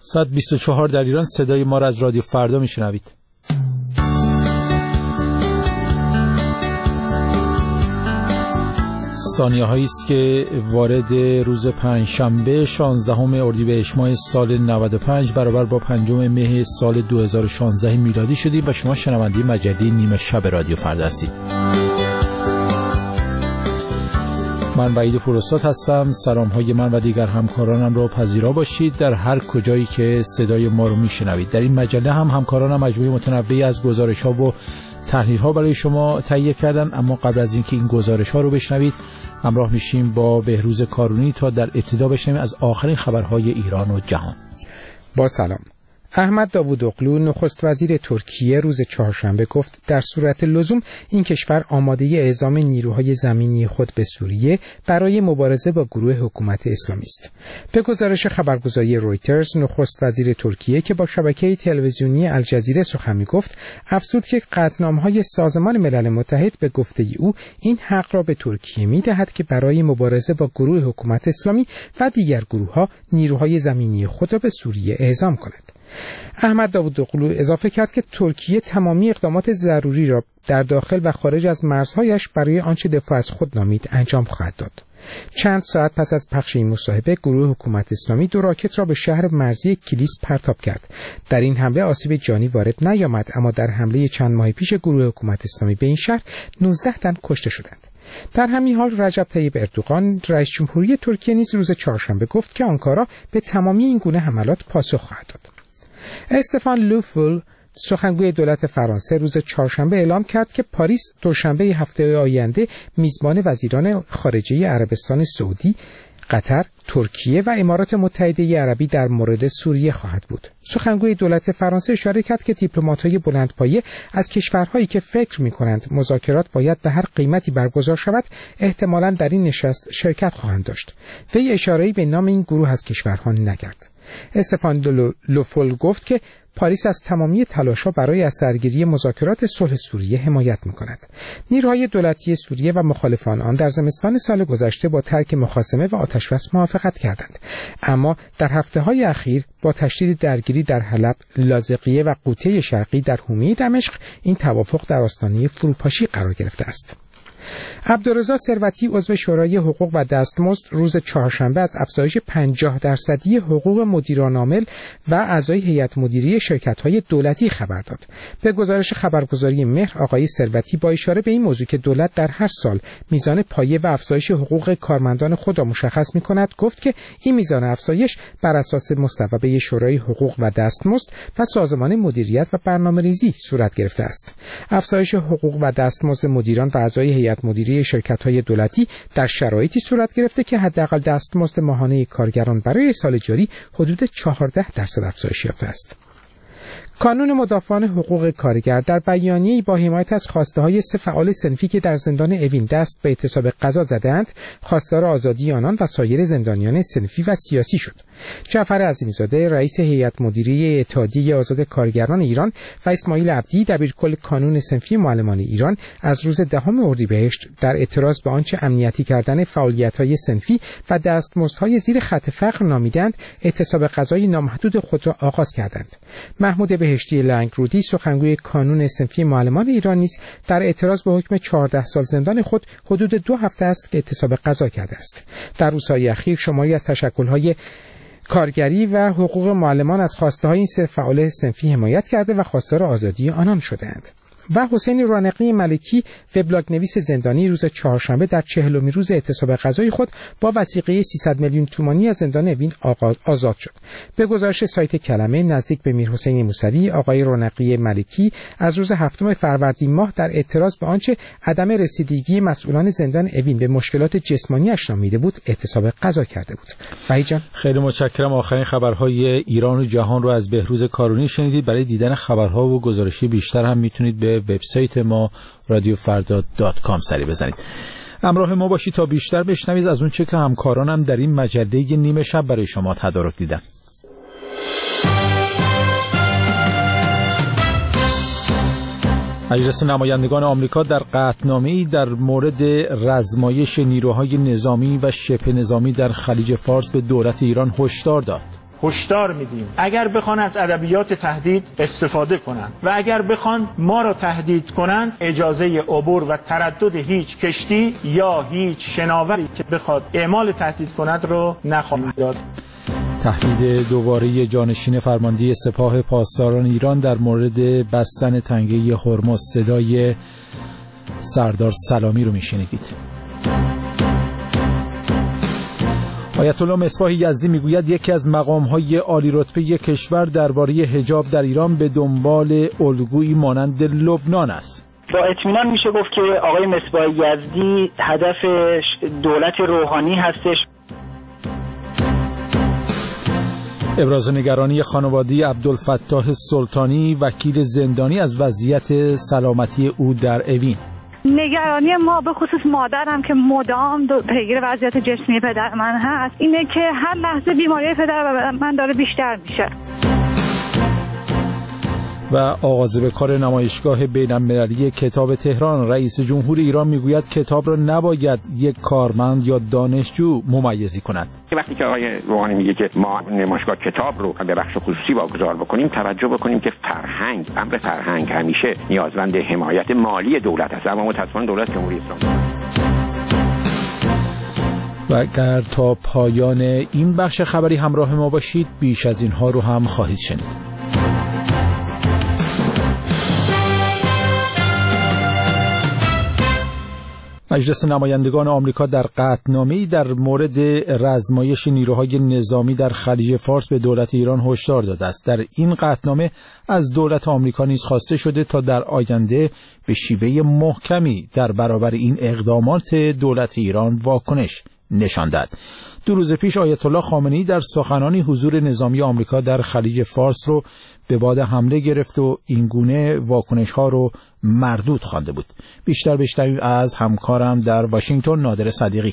ساعت 24 در ایران. صدای ما را از رادیو فردا میشنوید. ثانیه‌هایی است که وارد روز پنجشنبه 16 اردیبهشت ماه سال 95 برابر با 5 مه سال 2016 میلادی شدیم و شما شنونده مجله نیمه شب رادیو فردا هستید. من وحید پوراستاد هستم. سلام‌های من و دیگر همکارانم را پذیرا باشید در هر کجایی که صدای ما رو میشنوید. در این مجله هم همکارانم مجموعه متنوعی از گزارش‌ها و تحلیل‌ها برای شما تهیه کردن، اما قبل از اینکه این گزارش‌ها رو بشنوید همراه میشیم با بهروز کارونی تا در ابتدا بشنویم از آخرین خبرهای ایران و جهان. با سلام. احمد داوودوغلو نخست وزیر ترکیه روز چهارشنبه گفت در صورت لزوم این کشور آماده اعزام نیروهای زمینی خود به سوریه برای مبارزه با گروه حکومت اسلامی است. به گزارش خبرگزاری رویترز، نخست وزیر ترکیه که با شبکه تلویزیونی الجزیره سخن می‌گفت، افزود که قطعنامه‌های سازمان ملل متحد به گفته او این حق را به ترکیه می‌دهد که برای مبارزه با گروه حکومت اسلامی و دیگر گروه‌ها نیروهای زمینی خود را به سوریه اعزام کند. احمد داوودوغلو اضافه کرد که ترکیه تمامی اقدامات ضروری را در داخل و خارج از مرزهایش برای آنچه دفاع از خود نامید انجام خواهد داد. چند ساعت پس از پخش این مصاحبه، گروه حکومت اسلامی 2 راکت را به شهر مرزی کلیس پرتاب کرد. در این حمله آسیب جانی وارد نیامد، اما در حمله چند ماه پیش گروه حکومت اسلامی به این شهر 19 تن کشته شدند. در همین حال رجب طیب اردوغان رئیس جمهوری ترکیه نیز روز چهارشنبه گفت که آنکارا به تمامی این گونه حملات پاسخ خواهد داد. استفان لوفول سخنگوی دولت فرانسه روز چهارشنبه اعلام کرد که پاریس دوشنبه هفته آینده میزبان وزیران خارجه عربستان سعودی، قطر، ترکیه و امارات متحده عربی در مورد سوریه خواهد بود. سخنگوی دولت فرانسه اشاره کرد که دیپلمات‌های بلندپایه از کشورهایی که فکر می‌کنند مذاکرات باید به هر قیمتی برگزار شود، احتمالاً در این نشست شرکت خواهند داشت. وی اشاره‌ای به نام این گروه از کشورها نکرد. استفان لوفول گفت که پاریس از تمامی تلاش‌ها برای از سرگیری مذاکرات صلح سوریه حمایت می‌کند. نیروهای دولتی سوریه و مخالفان آن در زمستان سال گذشته با ترک مخاصمه و آتش‌بس موافقت کردند، اما در هفته‌های اخیر با تشدید درگیری در حلب، لاذقیه و قوطه شرقی در حومه دمشق این توافق در آستانه فروپاشی قرار گرفته است. عبدالرضا ثروتی عضو شورای حقوق و دستمزد روز چهارشنبه از افزایش 50% حقوق مدیران عامل و اعضای هیئت مدیره شرکت‌های دولتی خبر داد. به گزارش خبرگزاری مهر، آقای ثروتی با اشاره به این موضوع که دولت در هر سال میزان پایه و افزایش حقوق کارمندان خود را مشخص می‌کند، گفت که این میزان افزایش بر اساس مصوبه شورای حقوق و دستمزد و سازمان مدیریت و برنامه‌ریزی صورت گرفته است. افزایش حقوق و دستمزد مدیران و اعضای هیئت مدیره شرکت‌های دولتی در شرایطی صورت گرفته که حداقل دستمزد ماهانه کارگران برای سال جاری حدود 14% افزایش یافته است. کانون مدافعان حقوق کارگر در بیانیه‌ای با حمایت از خواسته‌های 3 فعال صنفی که در زندان اوین دست به اعتصاب غذا زدند، خواستار آزادی آنان و سایر زندانیان صنفی و سیاسی شد. جعفر عظیمی‌زاده رئیس هیئت مدیره اتحادیه آزاد کارگران ایران و اسماعیل عبدی دبیرکل کانون صنفی معلمان ایران از روز 10 اردیبهشت در اعتراض به آنچه امنیتی کردن فعالیت‌های صنفی و دستمزدهای زیر خط فقر نامیدند، اعتصاب غذای نامحدود خود را آغاز کردند. محمود بهشتی لنگرودی سخنگوی کانون صنفی معلمان ایران نیز در اعتراض به حکم 14 سال زندان خود حدود 2 هفته است که اعتصاب غذا کرده است. در روزهای اخیر شماری از تشکل‌های کارگری و حقوق معلمان از خواسته‌های این 3 فعال صنفی حمایت کرده و خواستار آزادی آنان شدند. و حسین رانقی ملکی وبلاگ نویس زندانی روز چهارشنبه در 40مین روز اعتصاب غذای خود با وثیقه 300 میلیون تومانی از زندان اوین آزاد شد. به گزارش سایت کلمه، نزدیک به میرحسین موسوی، آقای رانقی ملکی از روز 7 فروردین ماه در اعتراض به آنچه عدم رسیدگی مسئولان زندان اوین به مشکلات جسمانی اش نامیده بود، اعتصاب غذا کرده بود. وحید، خیلی متشکرم. آخرین خبرهای ایران و جهان رو از بهروز کارونی شنیدید. برای دیدن خبرها و گزارشی بیشتر هم میتونید به وبسایت ما radiofarda.com سری بزنید. همراه ما باشید تا بیشتر بشنوید از اون چه که همکارانم در این مجله نیمه شب برای شما تدارک دیدن. مجلس نمایندگان آمریکا در قطعنامه‌ای در مورد رزمایش نیروهای نظامی و شبه نظامی در خلیج فارس به دولت ایران هشدار داد. هشدار میدیم اگر بخوان از ادبیات تهدید استفاده کنند و اگر بخوان ما را تهدید کنند، اجازه عبور و تردد هیچ کشتی یا هیچ شناوری که بخواد اعمال تهدید کند رو نخواهیم داد. تهدید دوباره جانشین فرمانده سپاه پاسداران ایران در مورد بستن تنگه هرمز. صدای سردار سلامی رو میشنیدید. آیت الله مصباح یزدی میگوید یکی از مقام‌های عالی رتبه کشور درباره حجاب در ایران به دنبال الگویی مانند لبنان است. با اطمینان میشه گفت که آقای مصباح یزدی هدف دولت روحانی هستش. ابراز نگرانی خانواده عبدالفتاح سلطانی، وکیل زندانی، از وضعیت سلامتی او در اوین. نگرانی ما به خصوص مادرم که مدام پیگیر وضعیت جسمی پدر من هست اینه که هر لحظه بیماری پدر من داره بیشتر میشه. و آغاز به کار نمایشگاه بین‌المللی کتاب تهران. رئیس جمهور ایران میگوید کتاب را نباید یک کارمند یا دانشجو ممیزی کند. وقتی که آقای روحانی میگه که ما نمایشگاه کتاب رو به بخش خصوصی واگذار بکنیم، توجه بکنیم که امر فرهنگ همیشه نیازمند حمایت مالی دولت است، اما متأسفانه دولت جمهوری اسلامی. و اگر تا پایان این بخش خبری همراه ما باشید، بیش از اینها رو هم خواهید شنید. مجلس نمایندگان آمریکا در قطعنامه‌ای در مورد رزمایش نیروهای نظامی در خلیج فارس به دولت ایران هشدار داده است. در این قطعنامه از دولت آمریکا نیز خواسته شده تا در آینده به شیوه محکمی در برابر این اقدامات دولت ایران واکنش نشان دهد. 2 روز پیش آیت الله خامنه‌ای در سخنانی حضور نظامی آمریکا در خلیج فارس رو به باد حمله گرفت و این گونه واکنش‌ها رو مردود خوانده بود. بیشتر بشنویم از همکارم در واشنگتن نادر صدیقی.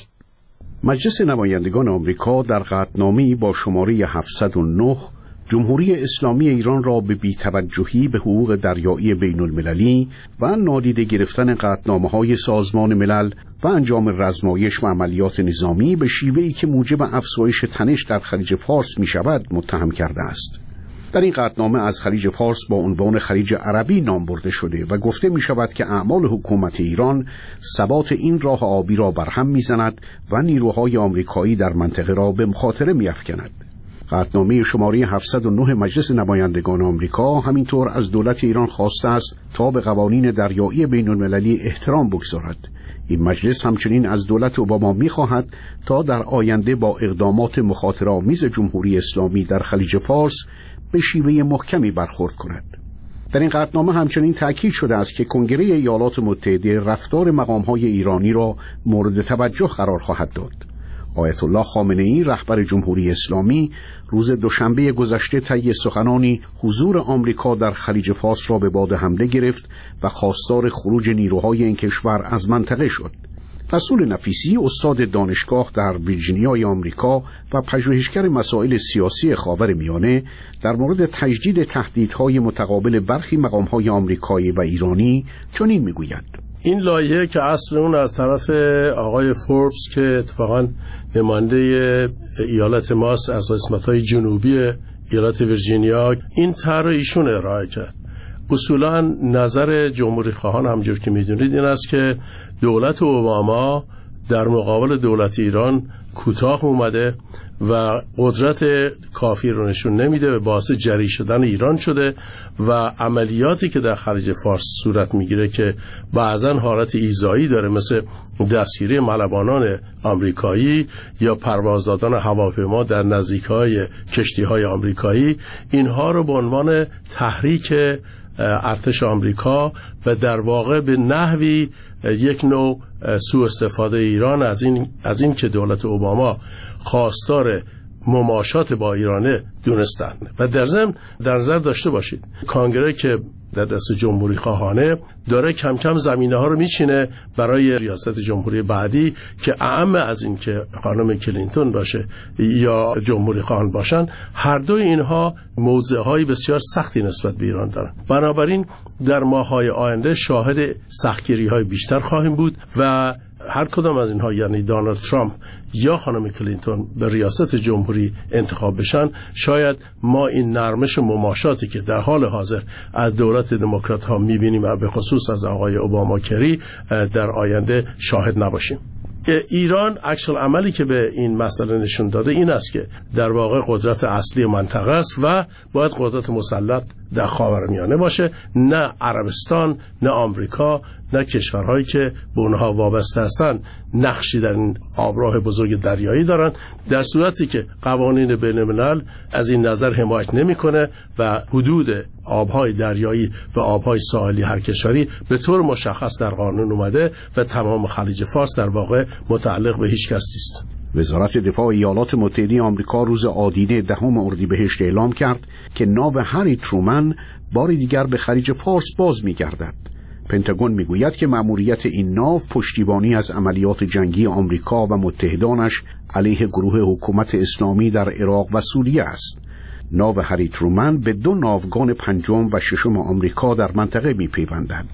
مجلس نمایندگان آمریکا در قطعنامه‌ای با شماره 709 جمهوری اسلامی ایران را به بی‌توجهی به حقوق دریایی بین‌المللی و نادیده گرفتن قطعنامه‌های سازمان ملل و انجام رزمایش و عملیات نظامی به شیوهی که موجب افزایش تنش در خلیج فارس می‌شود متهم کرده است. در این قطعنامه از خلیج فارس با عنوان خلیج عربی نام برده شده و گفته می شود که اعمال حکومت ایران ثبات این راه آبی را برهم می زند و نیروهای آمریکایی در منطقه را به مخاطره می افکند. قطعنامه شماره 709 مجلس نمایندگان آمریکا همینطور از دولت ایران خواسته است تا به قوانین دریایی بین المللی احترام بگذارد. این مجلس همچنین از دولت اوباما می‌خواهد تا در آینده با اقدامات مخاطره‌آمیز جمهوری اسلامی در خلیج فارس به شیوه محکمی برخورد کند. در این قطعنامه همچنین تأکید شده است که کنگره ایالات متحده رفتار مقام‌های ایرانی را مورد توجه قرار خواهد داد. آیت الله خامنه‌ای رهبر جمهوری اسلامی روز دوشنبه گذشته طی سخنانی حضور آمریکا در خلیج فارس را به باد حمله گرفت و خواستار خروج نیروهای این کشور از منطقه شد. رسول نفیسی استاد دانشگاه در ویرجینیای آمریکا و پژوهشگر مسائل سیاسی خاورمیانه در مورد تجدید تهدیدهای متقابل برخی مقام‌های آمریکایی و ایرانی چنین میگوید: این لایحه که اصل اون از طرف آقای فوربس که اتفاقا نماینده ایالت ماست از قسمت‌های جنوبی ایالت ویرجینیا، این طرح ایشون ارائه کرد. اصولا نظر جمهوری خواهان همجور که میدونید این است که دولت اوباما در مقابل دولت ایران کوتاه اومده و قدرت کافی رو نشون نمیده و باعث جری شدن ایران شده و عملیاتی که در خلیج فارس صورت میگیره که بعضا حالت ایذایی داره، مثل دستگیری ملوانان آمریکایی یا پرواز دادن هواپیما در نزدیک‌های کشتی‌های آمریکایی، اینها رو به عنوان تحریک ارتش آمریکا و در واقع به نحوی یک نوع سوء استفاده ایران از این که دولت اوباما خواستار مماشات با ایرانه دونستن. و در ضمن در نظر داشته باشید کانگره که در دست جمهوری خواهانه داره کم کم زمینه ها رو میچینه برای ریاست جمهوری بعدی که اعم از این که خانم کلینتون باشه یا جمهوری خواهان باشن، هر دوی اینها موضع های بسیار سختی نسبت به ایران دارن. بنابراین در ماه‌های آینده شاهد سختگیری های بیشتر خواهیم بود و هر کدام از اینها، یعنی دونالد ترامپ یا خانم کلینتون، به ریاست جمهوری انتخاب بشن، شاید ما این نرمش مماشاتی که در حال حاضر از دولت دموکرات ها میبینیم و به خصوص از آقای اوباما کری در آینده شاهد نباشیم. ایران عکس العملی که به این مسئله نشون داده این است که در واقع قدرت اصلی منطقه است و باید قدرت مسلط در خاورمیانه باشه، نه عربستان، نه آمریکا، نه کشورهایی که به اونها وابسته هستن نقشی در این آبراه بزرگ دریایی دارن، در صورتی که قوانین بین‌الملل از این نظر حمایت نمیکنه و حدود آبهای دریایی و آبهای ساحلی هر کشوری به طور مشخص در قانون اومده و تمام خلیج فارس در واقع متعلق به هیچ کس نیست. وزارت دفاع ایالات متحده آمریکا روز آدینه 10 اردیبهشت اعلام کرد که ناو هری ترومن بار دیگر به خلیج فارس باز می‌گردد. پنتاگون میگوید که مأموریت این ناو پشتیبانی از عملیات جنگی آمریکا و متحدانش علیه گروه حکومت اسلامی در عراق و سوریه است. ناو هری ترومن به 2 ناوگان 5 و 6 آمریکا در منطقه میپیوندد.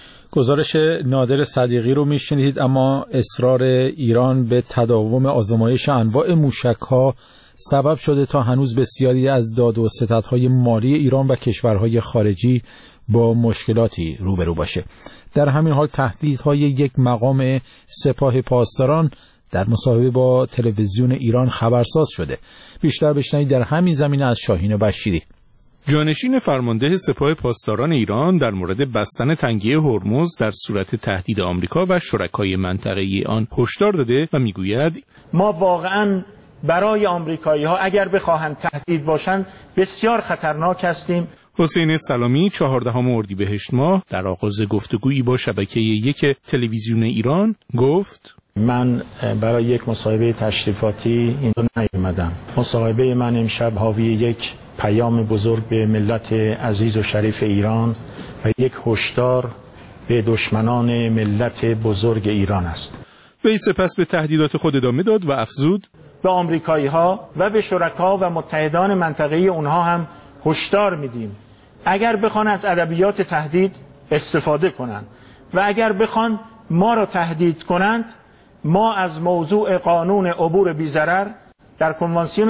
گزارش نادر صدیقی رو میشنید. اما اصرار ایران به تداوم آزمایش انواع موشک‌ها سبب شده تا هنوز بسیاری از داد و ستدهای مالی ایران و کشورهای خارجی با مشکلاتی روبرو باشه. در همین حال تهدیدهای یک مقام سپاه پاسداران در مصاحبه با تلویزیون ایران خبرساز شده. بیشتر بشنوید در همین زمینه از شاهین بشیری. جانشین فرمانده سپاه پاسداران ایران در مورد بستن تنگه هرمز در صورت تهدید آمریکا و شرکای منطقه‌ای آن هشدار داده و میگوید ما واقعاً برای آمریکایی‌ها اگر بخواهند تهدید باشند بسیار خطرناک هستیم. حسین سلامی 14 اردیبهشت ماه در آغاز گفتگویی با شبکه 1 تلویزیون ایران گفت: من برای یک مصاحبه تشریفاتی اینجا نیامدم. مصاحبه من امشب حاوی یک پیام بزرگ به ملت عزیز و شریف ایران و یک هشدار به دشمنان ملت بزرگ ایران است. وی سپس به تهدیدات خود ادامه داد و افزود: به آمریکایی‌ها و به شرکا و متحدان منطقه‌ای اونها هم هشدار میدیم اگر بخوان از ادبیات تهدید استفاده کنند و اگر بخوان ما را تهدید کنند، ما از موضوع قانون عبور بی‌ضرر در کنوانسیون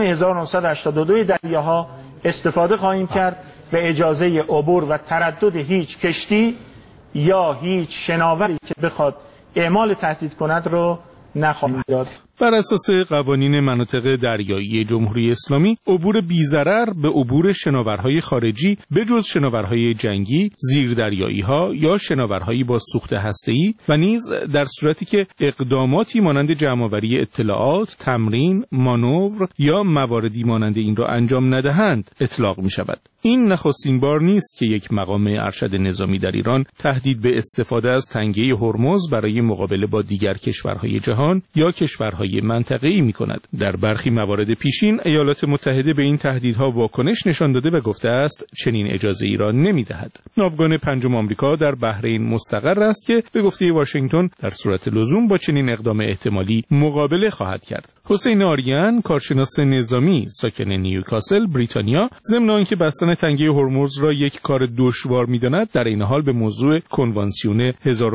1982 دریاها استفاده خواهیم کرد و اجازه عبور و تردد هیچ کشتی یا هیچ شناوری که بخواد اعمال تهدید کند رو نخواهیم داد. بر اساس قوانین مناطق دریایی جمهوری اسلامی، عبور بی‌ضرر به عبور شناورهای خارجی به جز شناورهای جنگی، زیردریایی‌ها یا شناورهایی با سوخت هسته‌ای و نیز در صورتی که اقداماتی مانند جمع‌آوری اطلاعات، تمرین، مانور یا مواردی مانند این را انجام ندهند اطلاق می‌شود. این نخستین بار نیست که یک مقام ارشد نظامی در ایران تهدید به استفاده از تنگه هرمز برای مقابله با دیگر کشورهای جهان یا کشورهای منطقه‌ای می‌کند. در برخی موارد پیشین ایالات متحده به این تهدیدها واکنش نشان داده و گفته است چنین اجازه ایران نمی‌دهد. ناوگان 5 آمریکا در بحرین مستقر است که به گفته واشنگتن در صورت لزوم با چنین اقدام احتمالی مقابله خواهد کرد. حسین آریان، کارشناس نظامی ساکن نیوکاسل، بریتانیا، ضمن آنکه بستن تنگه هرمز را یک کار دشوار می‌داند، در این حال به موضوع کنوانسیون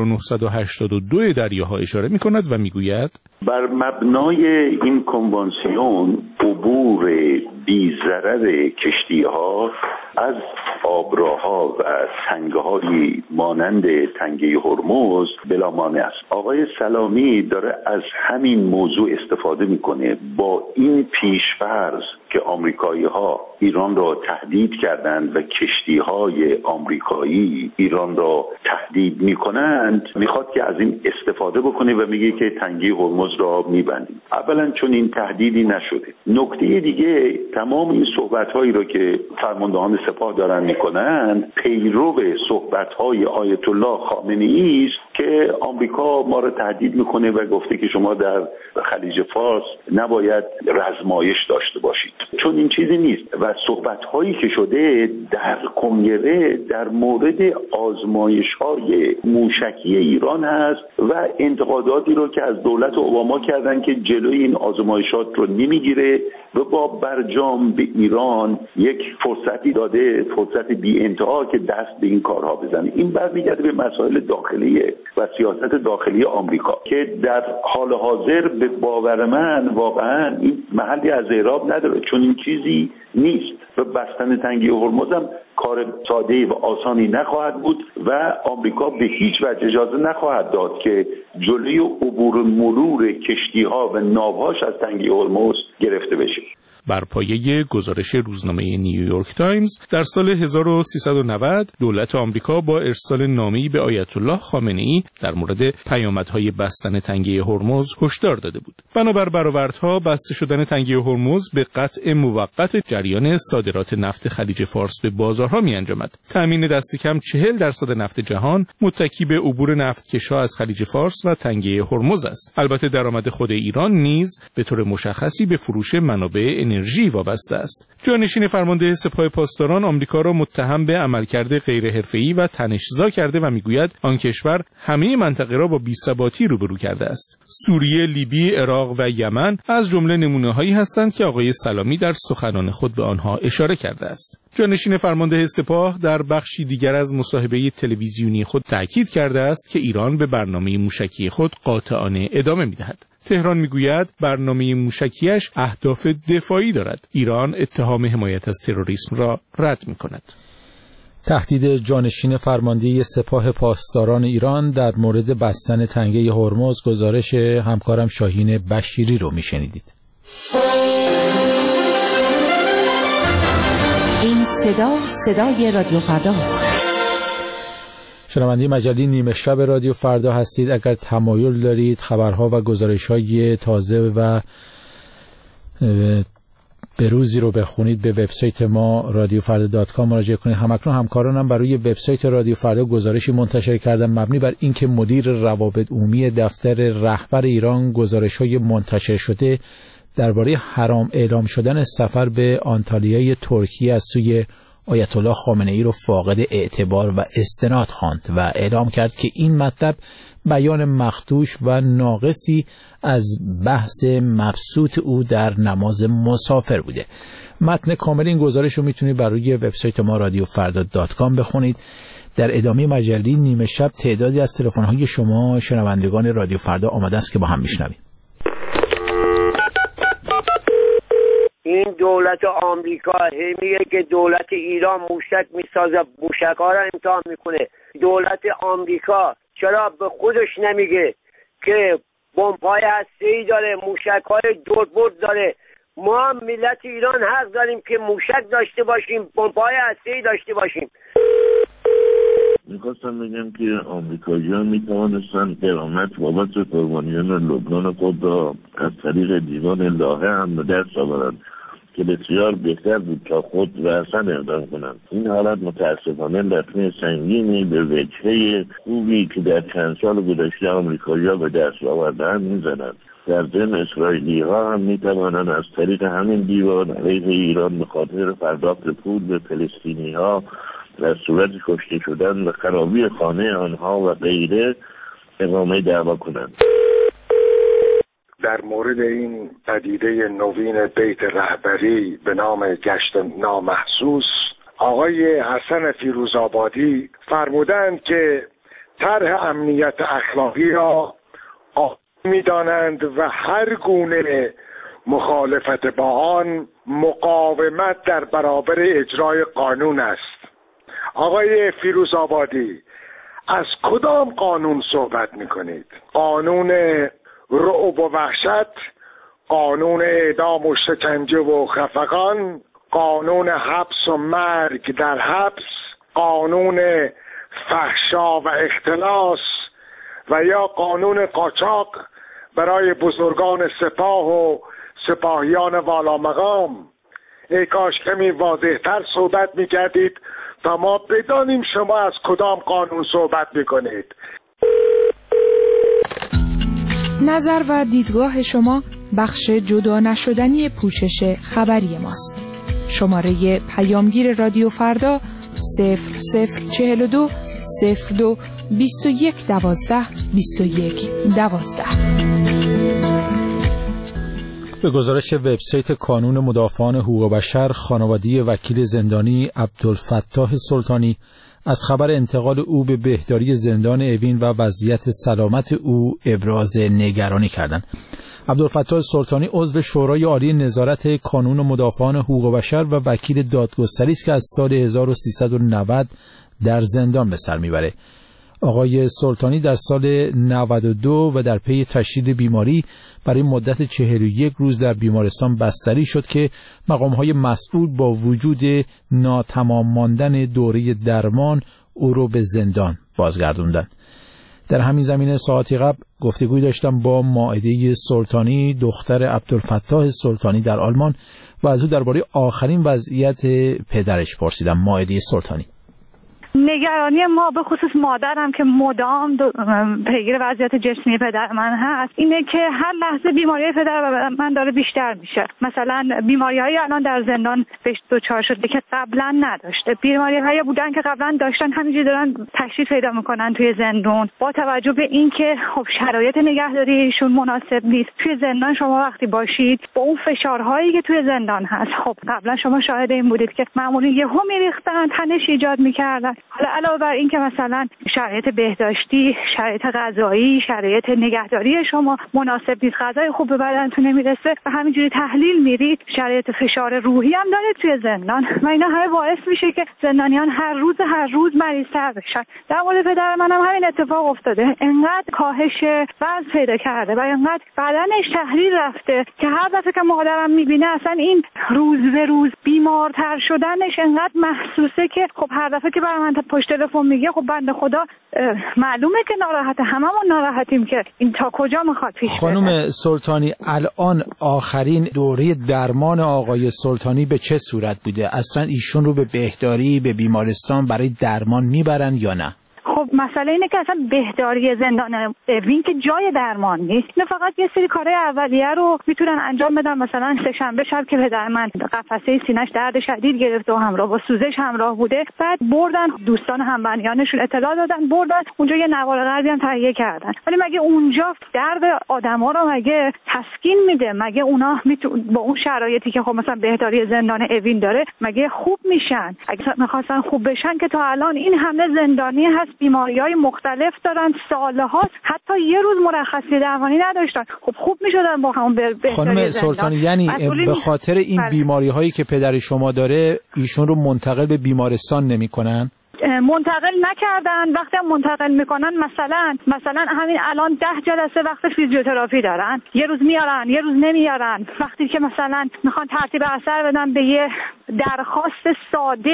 1982 دریاها اشاره می‌کند و می‌گوید: بر مبنای این کنوانسیون عبور بی‌ضرر کشتی‌ها از آبراها و تنگه‌های مانند تنگه هرمز بلا مانع است. آقای سلامی داره از همین موضوع استفاده میکنه. با این پیش‌فرض که آمریکایی‌ها ایران را تهدید کردند و کشتی‌های آمریکایی ایران را تهدید میکنند، میخواد که از این استفاده بکنه و میگه که تنگه هرمز را میبندیم. اولا چون این تهدیدی نشده. نکته دیگه، تمام این صحبت‌هایی را که فرماندهان سپاه دارن میکنند پیرو صحبت‌های آیت الله خامنه‌ای است که آمریکا ما را تهدید میکنه و گفته که شما در خلیج فارس نباید رزمایش داشته باشید. چون این چیزی نیست و صحبت‌هایی که شده در کنگره در مورد آزمایش‌های موشکی ایران هست و انتقاداتی رو که از دولت اوباما کردن که جلوی این آزمایشات رو نمیگیره و با برجام به ایران یک فرصتی داده، فرصت بی انتها که دست به این کارها بزنه. این برمیگرده به مسائل داخلیه و سیاست داخلی آمریکا که در حال حاضر به باور من واقعا این محلی از اعراب نداره، چون این چیزی نیست و بستن تنگه هرمز هم کار ساده و آسانی نخواهد بود و آمریکا به هیچ وجه اجازه نخواهد داد که جلوی عبور مرور کشتی‌ها و ناوهاش از تنگه هرمز گرفته بشه. بر پایه گزارش روزنامه نیویورک تایمز در سال 1390 دولت آمریکا با ارسال نامه‌ای به آیت الله خامنه‌ای در مورد پیامدهای بستن تنگه هرمز هشدار داده بود. بنابر برآوردها بسته شدن تنگه هرمز به قطع موقت جریان صادرات نفت خلیج فارس به بازارها می‌انجامد. تامین دست کم 40% نفت جهان متکی به عبور نفتکش‌ها از خلیج فارس و تنگه هرمز است. البته درآمد خود ایران نیز به طور مشخصی به فروش منابع انرژی وابسته است. جانشین فرمانده سپاه پاسداران آمریکا را متهم به عملکرد غیرحرفه‌ای و تنش‌زا کرده و میگوید آن کشور همه منطقه را با بی‌ثباتی روبرو کرده است. سوریه، لیبی، عراق و یمن از جمله نمونه‌هایی هستند که آقای سلامی در سخنان خود به آنها اشاره کرده است. جانشین فرمانده سپاه در بخشی دیگر از مصاحبه تلویزیونی خود تاکید کرده است که ایران به برنامه موشکی خود قاطعانه ادامه می‌دهد. تهران میگوید برنامه موشکیش اهداف دفاعی دارد. ایران اتهام حمایت از تروریسم را رد می‌کند. تهدید جانشین فرمانده سپاه پاسداران ایران در مورد بستن تنگه هرمز، گزارش همکارم شاهین بشیری رو میشنیدید. این صدای رادیو فرداست. شنونده مجله نیمه شب رادیو فردا هستید. اگر تمایل دارید خبرها و گزارش‌های تازه و بروزی رو بخونید، به وبسایت ما رادیوفردا.com مراجعه کنید. همکنون همکارانم برای وبسایت رادیو فردا گزارشی منتشر کردن مبنی بر اینکه مدیر روابط عمومی دفتر رهبر ایران گزارش‌های منتشر شده درباره حرام اعلام شدن سفر به آنتالیای ترکیه از سوی آیت الله خامنه‌ای رو فاقد اعتبار و استناد خواند و اعلام کرد که این مطلب بیان مخدوش و ناقصی از بحث مبسوط او در نماز مسافر بوده. متن کامل این گزارش رو میتونید برای وبسایت ما رادیوفردا.com بخونید. در ادامه مجله نیمه شب تعدادی از تلفن‌های شما شنوندگان رادیو فردا آماده است که با هم میشنویم. این دولت آمریکا میگه که دولت ایران موشک میسازه، موشک‌ها را امتحان میکنه. دولت آمریکا چرا به خودش نمیگه که بمب‌های هسته‌ای داره، موشک‌های دوربرد داره؟ ما هم ملت ایران حق داریم که موشک داشته باشیم، بمب‌های هسته‌ای داشته باشیم. میخواستم بگم که آمریکایی‌ها میتوانستن قرامت بابت قربانیان لبنان خود را از طریق دیوان لاهه هم به دست آورند که بسیار بهتر بود تا خود رأساً اقدام کنند. این حالت متاسفانه لطمه سنگینی به وجهه خوبی که در چند سال گذشته آمریکایی‌ها به دست آوردن میزنند. در ضمن اسرائیلی‌ها هم میتوانند از طریق همین دیوان علیه ایران به خاطر پرداخت پول به فلسطینی‌ها در صورت کشته شدن و خرابی خانه آنها و غیره اقامه دعوا کنند. در مورد این پدیده نوین بیت رهبری به نام گشت نامحسوس، آقای حسن فیروزآبادی فرمودند که طرح امنیت اخلاقی را می‌دانند و هر گونه مخالفت با آن مقاومت در برابر اجرای قانون است. آقای فیروزآبادی، از کدام قانون صحبت می‌کنید؟ قانون رعب و وحشت، قانون اعدام و شکنجه و خفقان، قانون حبس و مرگ در حبس، قانون فحشا و اختلاس و یا قانون قاچاق برای بزرگان سپاه و سپاهیان والا مقام؟ ای کاش کمی واضح‌تر صحبت می‌کردید تا ما بدانیم شما از کدام قانون صحبت می‌کنید. نظر و دیدگاه شما بخش جدا نشدنی پوشش خبری ماست. شماره پیامگیر رادیو فردا 0042 02 21 12 21 12. به گزارش وبسایت کانون مدافعان حقوق بشر، خانواده وکیل زندانی عبدالفتاح سلطانی از خبر انتقال او به بهداری زندان اوین و وضعیت سلامت او ابراز نگرانی کردند. عبدالفتاح سلطانی عضو شورای عالی نظارت کانون مدافعان حقوق بشر و وکیل دادگستری است که از سال 1390 در زندان به سر میبره. آقای سلطانی در سال 92 و در پی تشدید بیماری برای مدت 41 روز در بیمارستان بستری شد که مقام‌های مسئول با وجود ناتمام ماندن دوره درمان او را به زندان بازگرداندند. در همین زمینه ساعتی قبل گفتگوی داشتم با مائده سلطانی، دختر عبدالفتاح سلطانی در آلمان، و از او درباره آخرین وضعیت پدرش پرسیدم. مائده سلطانی: نگرانی ما به خصوص مادرم که مدام پیگیر وضعیت جسمی پدر من هست اینه که هر لحظه بیماری پدر من داره بیشتر میشه. مثلا بیماری‌های الان در زندان بهش دچار شده که قبلا نداشته. بیماری‌هایی بودن که قبلا داشتن همینجوری دارن تشدید پیدا میکنن توی زندان. با توجه به اینکه خب شرایط نگهداری ایشون مناسب نیست توی زندان، شما وقتی باشید با اون فشارهایی که توی زندان هست، خب قبلا شما شاهد این بودید که مامورین یهو میریختن، تنش ایجاد میکردن. حالا علاوه بر این که مثلا شرایط بهداشتی، شرایط غذایی، شرایط نگهداری شما مناسب نیست، غذای خوب به بدنتون نمیرسه و همینجوری تحلیل میرید، شرایط فشار روحی هم داره توی زندان و اینا همه باعث میشه که زندانیان هر روز مریض‌تر بشن. در مورد پدر منم همین اتفاق افتاده. انقدر کاهش وزن پیدا کرده و انقدر بدنش تحلیل رفته که هر دفعه که مادرم میبینه اصلا این روز به روز بیمارتر شدنش انقدر محسوسه که خب هر دفعه که برام پشت تلفن میگه خب بنده خدا معلومه که ناراحته، هممون ناراحتیم که این تا کجا میخواد پیش بره. خانم سلطانی، الان آخرین دوره درمان آقای سلطانی به چه صورت بوده؟ اصلا ایشون رو به بهداری، به بیمارستان برای درمان میبرن یا نه؟ خب مسئله اینه که اصلا بهداری زندان اوین که جای درمان نیست. نه فقط یه سری کارهای اولیه رو میتونن انجام بدن. مثلا سه‌شنبه شب که پدر من قفسه سینه‌اش درد شدید گرفته و همراه با سوزش همراه بوده، بعد بردن دوستان همبنیانشون اطلاع دادن، بردن اونجا یه نوار قلبی هم تهیه کردن. ولی مگه اونجا درد آدما رو مگه تسکین میده؟ مگه اونا با اون شرایطی که خب مثلا بهداری زندان اوین داره مگه خوب میشن؟ اگه می‌خواستن خوب بشن که تا الان این همه زندانی هست بیماری‌های مختلف دارن، سال‌هاست حتی یه روز مرخصی درمانی نداشتن، خب خوب می‌شدن با همون بهداری. خانم سلطانی، یعنی به خاطر این بیماری‌هایی که پدر شما داره ایشون رو منتقل به بیمارستان نمی‌کنن؟ منتقل نکردن. وقتی منتقل میکنن مثلا همین الان 10 جلسه وقت فیزیوتراپی دارن، یه روز میارن یه روز نمیارن. وقتی که مثلا میخوان ترتیب اثر بدن به یه درخواست ساده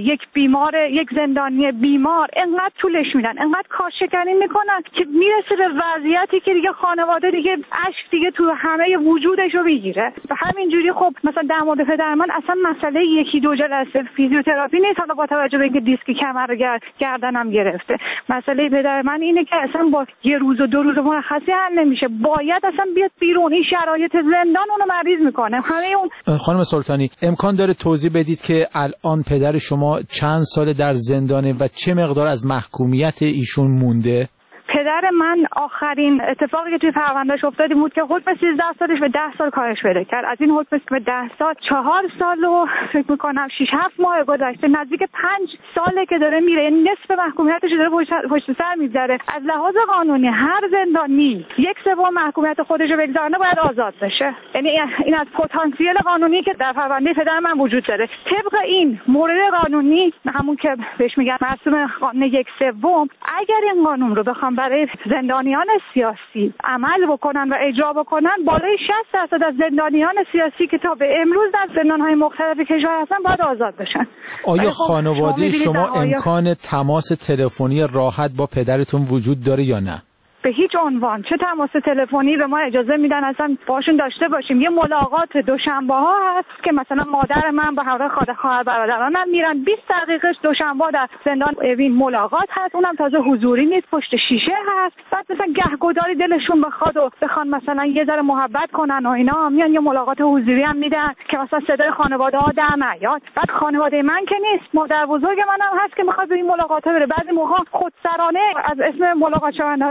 یک زندانی بیمار، انقدر طولش میدن، انقدر کارشکنی میکنن که میرسه به وضعیتی که دیگه خانواده دیگه اشک دیگه تو همه وجودش رو میگیره. و همینجوری خب مثلا در مورد پدر من اصلا مسئله 1-2 جلسه فیزیوتراپی نیست. حالا با توجه به اینکه دیسک کمر گردنم گرفته، مسئله پدر من اینه که اصلا با یه روز و 2 روز مرخصی حل نمیشه. باید اصلا بیاد بیرون. این شرایط زندان اونو مریض میکنه. خانم سلطانی، امکان داره توضیح بدید که الان پدر شما چند سال در زندانه و چه مقدار از محکومیت ایشون مونده؟ پدر من آخرین اتفاقی که توی پروندهش افتاد بود که حکم 13 سالش به 10 سال کاهش پیدا کرد. از این حکم به 10 سال 4 سال و فکر می‌کنم 6-7 ماه گذشته، نزدیک 5 ساله که داره میره، یعنی نصف محکومیتش داره پشت سر میگذره. از لحاظ قانونی هر زندانی 1/3 محکومیت خودش رو بگذرونه باید آزاد بشه. یعنی این از پتانسیل قانونی که در پرونده پدر من وجود داره. طبق این مورد قانونی، همون که بهش میگن مرسوم قانون 1/3، اگر این قانون رو بخوام برای زندانیان سیاسی عمل بکنن و اجرا بکنن، بالای 60% از زندانیان سیاسی که تا به امروز در زندان‌های مختلف کشور هستن باید آزاد بشن. آیا خانواده شما امکان تماس تلفنی راحت با پدرتون وجود داره یا نه؟ به هیچ عنوان چه تماس تلفنی به ما اجازه میدن اصلا باشون داشته باشیم. یه ملاقات دوشنبه ها هست که مثلا مادر من با همراه خواهر برادرانم میرن، 20 دقیقه دوشنبه در زندان اوین ملاقات هست، اونم تازه حضوری نیست، پشت شیشه هست. بعد مثلا گهگداری دلشون بخواد و بخوان مثلا یه ذره محبت کنن و اینا، میان یه ملاقات حضوری هم میدن که مثلا صدای خانواده ها در نیاد. بعد خانواده من که نیست، مادر بزرگ منم هست که میخواد به این ملاقات بره. بعضی موقع خودسرانه از اسم ملاقات شونده های پدر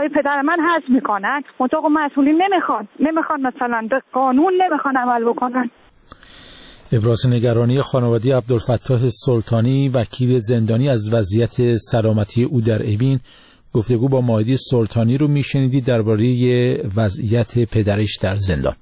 من حذف میکنن، منطقه مسئولین نمیخوان مثلا به قانون نمیخوان عمل بکنن. ابراز نگرانی خانواده عبدالفتاح سلطانی، وکیل زندانی، از وضعیت سلامتی او در اوین. گفتگو با ماهدی سلطانی رو میشنیدید درباره وضعیت پدرش در زندان.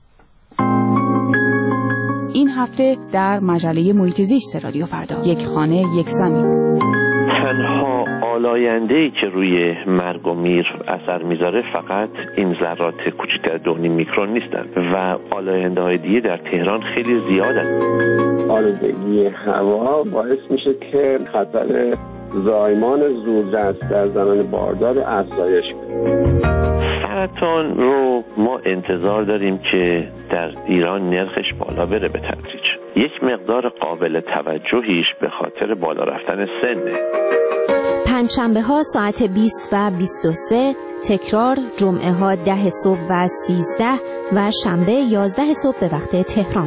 این هفته در مجله محیط زیست رادیو فردا، یک خانه یک زمین. تنها آلاینده‌ای که روی مرگ و میر اثر میذاره فقط این ذرات کوچکتر 2.5 میکرون نیستن و آلاینده‌های دیگه در تهران خیلی زیادن. آلودگی هوا باعث میشه که خطر زایمان زودرس در زنان باردار افزایش کنه. سرطان رو ما انتظار داریم که در ایران نرخش بالا بره به تدریج. یک مقدار قابل توجهیش به خاطر بالا رفتن سنه. پنجشنبه ها ساعت 20 و 23، تکرار جمعه ها 10 صبح و 13 و شنبه 11 صبح به وقت تهران.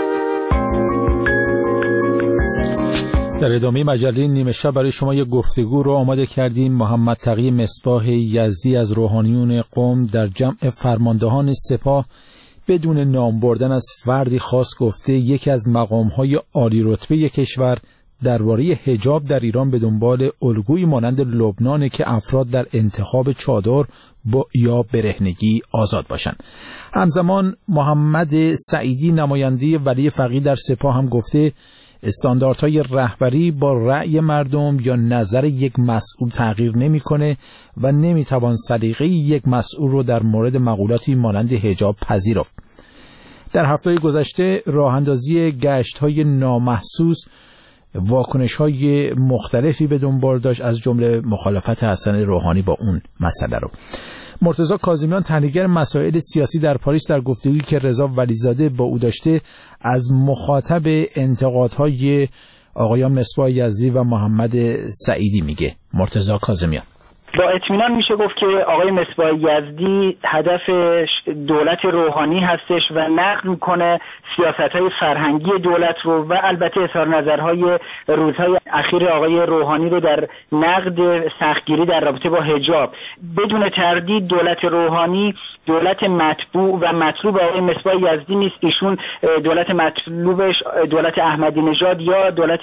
در ادامه مجله نیمه شب برای شما یک گفتگو رو آماده کردیم. محمد تقی مصباح یزدی از روحانیون قم در جمع فرماندهان سپاه بدون نام بردن از فردی خاص گفته یکی از مقام‌های عالی رتبه کشور درباره حجاب در ایران به دنبال الگویی مانند لبنان که افراد در انتخاب چادر یا برهنگی آزاد باشند. همزمان محمد سعیدی نماینده ولی فقیه در سپاه هم گفته استانداردهای رهبری با رأی مردم یا نظر یک مسئول تغییر نمی‌کنه و نمی‌توان سلیقه یک مسئول رو در مورد مقولاتی مانند حجاب پذیرفت. در هفته گذشته راه‌اندازی گشت‌های نامحسوس واکنش‌های مختلفی به دنبال داشت، از جمله مخالفت حسن روحانی با اون مسئله رو. مرتضی کاظمیان تحلیلگر مسائل سیاسی در پاریس در گفتگویی که رضا ولیزاده با او داشته از مخاطب انتقادهای آقایان مصباح یزدی و محمد سعیدی میگه. مرتضی کاظمیان: با اطمینان میشه گفت که آقای مصباح یزدی هدفش دولت روحانی هستش و نقد میکنه سیاست‌های فرهنگی دولت رو و البته اظهار نظرهای روزهای اخیر آقای روحانی رو در نقد سختگیری در رابطه با حجاب. بدون تردید دولت روحانی دولت مطبوع و مطلوب آقای مصباح یزدی نیست. ایشون دولت مطلوبش دولت احمدی نژاد یا دولت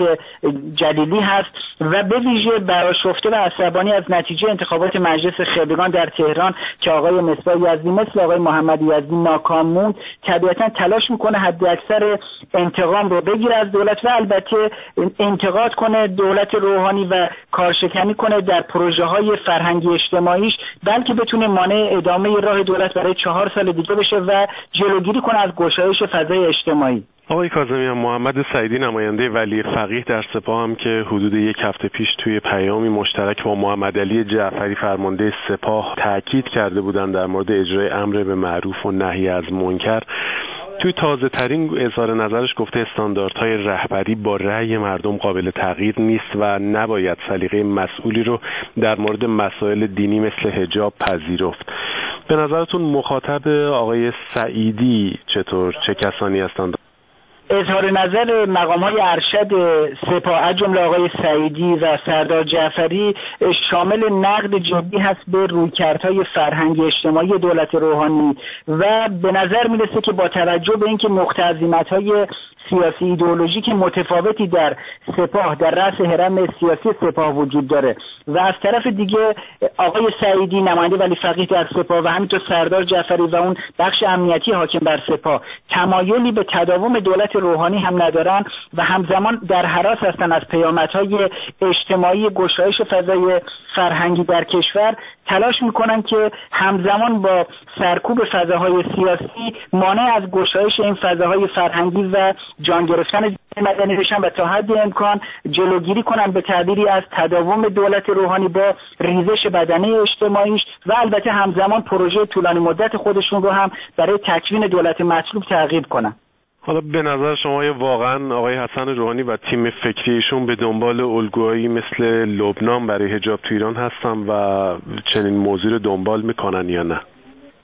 جلیلی هست و به ویژه برآشفته و عصبانی از نتیجه انتخابات مجلس خبرگان در تهران که آقای مصباح یزدی مثل آقای محمد یزدی ناکام موند، طبیعتا تلاش میکنه حد اکثر انتقام رو بگیره از دولت و البته انتقاد کنه دولت روحانی و کارشکنی کنه در پروژه های فرهنگی اجتماعیش، بلکه بتونه مانع ادامه راه دولت برای 4 سال دیگه بشه و جلوگیری کنه از گشایش فضای اجتماعی. آقای کاظمیان، محمد سعیدی نماینده ولی فقیه در سپاه هم که حدود 1 هفته پیش توی پیامی مشترک با محمد علی جعفری فرمانده سپاه تاکید کرده بودند در مورد اجرای امر به معروف و نهی از منکر، توی تازه ترین اظهار نظرش گفته استانداردهای رهبری با رأی مردم قابل تغییر نیست و نباید سلیقه مسئولی رو در مورد مسائل دینی مثل حجاب پذیرفت. به نظرتون مخاطب آقای سعیدی چطور؟ چه کسانی هستند؟ اظهار نظر مقام‌های ارشد سپاه از جمله آقای سعیدی و سردار جعفری شامل نقد جدی هست به رویکردهای فرهنگی اجتماعی دولت روحانی و به نظر میرسه که با توجه به اینکه نقطه عظیمت‌های سیاسی ایدئولوژیک متفاوتی در سپاه در رأس هرم سیاسی سپاه وجود داره و از طرف دیگه آقای سعیدی نماینده ولی فقیه در سپاه و همینطور سردار جعفری و اون بخش امنیتی حاکم بر سپاه تمایلی به تداوم دولت روحانی هم ندارن و همزمان در هراس هستن از پیامدهای اجتماعی گشایش فضای فرهنگی در کشور، تلاش میکنن که همزمان با سرکوب فضاهای سیاسی مانع از گشایش این فضاهای فرهنگی و جان گرفتن مدنی بشن و تا حد امکان جلوگیری کنن به تعبیری از تداوم دولت روحانی با ریزش بدنه اجتماعیش و البته همزمان پروژه طولانی مدت خودشون رو هم برای تکوین دولت مطلوب تعقیب کنن. حالا به نظر شما واقعا آقای حسن روحانی و تیم فکری ایشون به دنبال الگوهایی مثل لبنان برای حجاب تو ایران هستن و چنین موضوع رو دنبال میکنن یا نه؟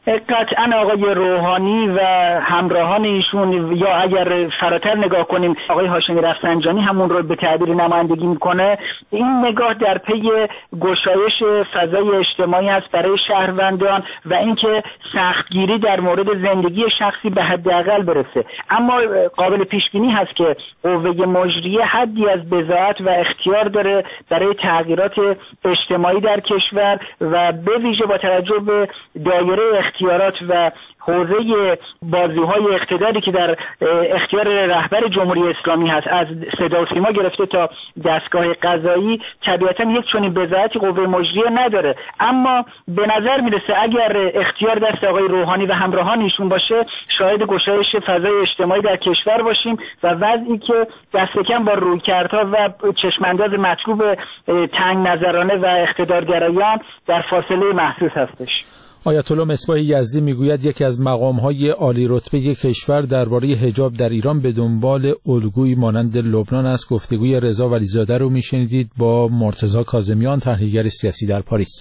قطعا آقای روحانی و همراهان ایشون، یا اگر فراتر نگاه کنیم آقای هاشمی رفسنجانی همون رو به تعبیر نمایندگی میکنه، این نگاه در پی گشایش فضای اجتماعی است برای شهروندان و اینکه سختگیری در مورد زندگی شخصی به حداقل برسه. اما قابل پیش بینی هست که قوه مجریه حدی از بضاعت و اختیار داره برای تغییرات اجتماعی در کشور و به ویژه با توجه به دایره اختیارات و حوزه بازی‌های اقتداری که در اختیار رهبر جمهوری اسلامی هست، از صدا و سیما گرفته تا دستگاه قضایی، طبیعتاً یک چنین بضاعتی قوه مجریه نداره. اما به نظر میرسه اگر اختیار دست آقای روحانی و همراهان ایشون باشه، شاهد گشایش فضای اجتماعی در کشور باشیم و وضعی که دست کم با رویکردها و چشمانداز مطلوب تنگ نظرانه و اقتدارگرایان در فاصله محسوس هستش. آیت الله مصباح یزدی میگوید یکی از مقام‌های عالی رتبه کشور درباره حجاب در ایران به دنبال الگویی مانند لبنان است. گفتگوی رضا ولیزاده رو میشنیدید با مرتضی کاظمیان، تحلیلگر سیاسی در پاریس.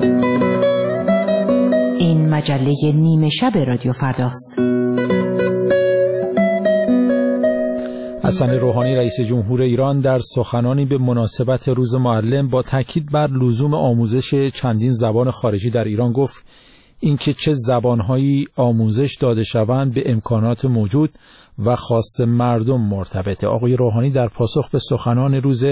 این مجله نیمه شب رادیو فرداست. حسن روحانی رئیس جمهور ایران در سخنانی به مناسبت روز معلم با تاکید بر لزوم آموزش چندین زبان خارجی در ایران گفت اینکه چه زبانهایی آموزش داده شوند به امکانات موجود و خواست مردم مرتبطه. آقای روحانی در پاسخ به سخنان روز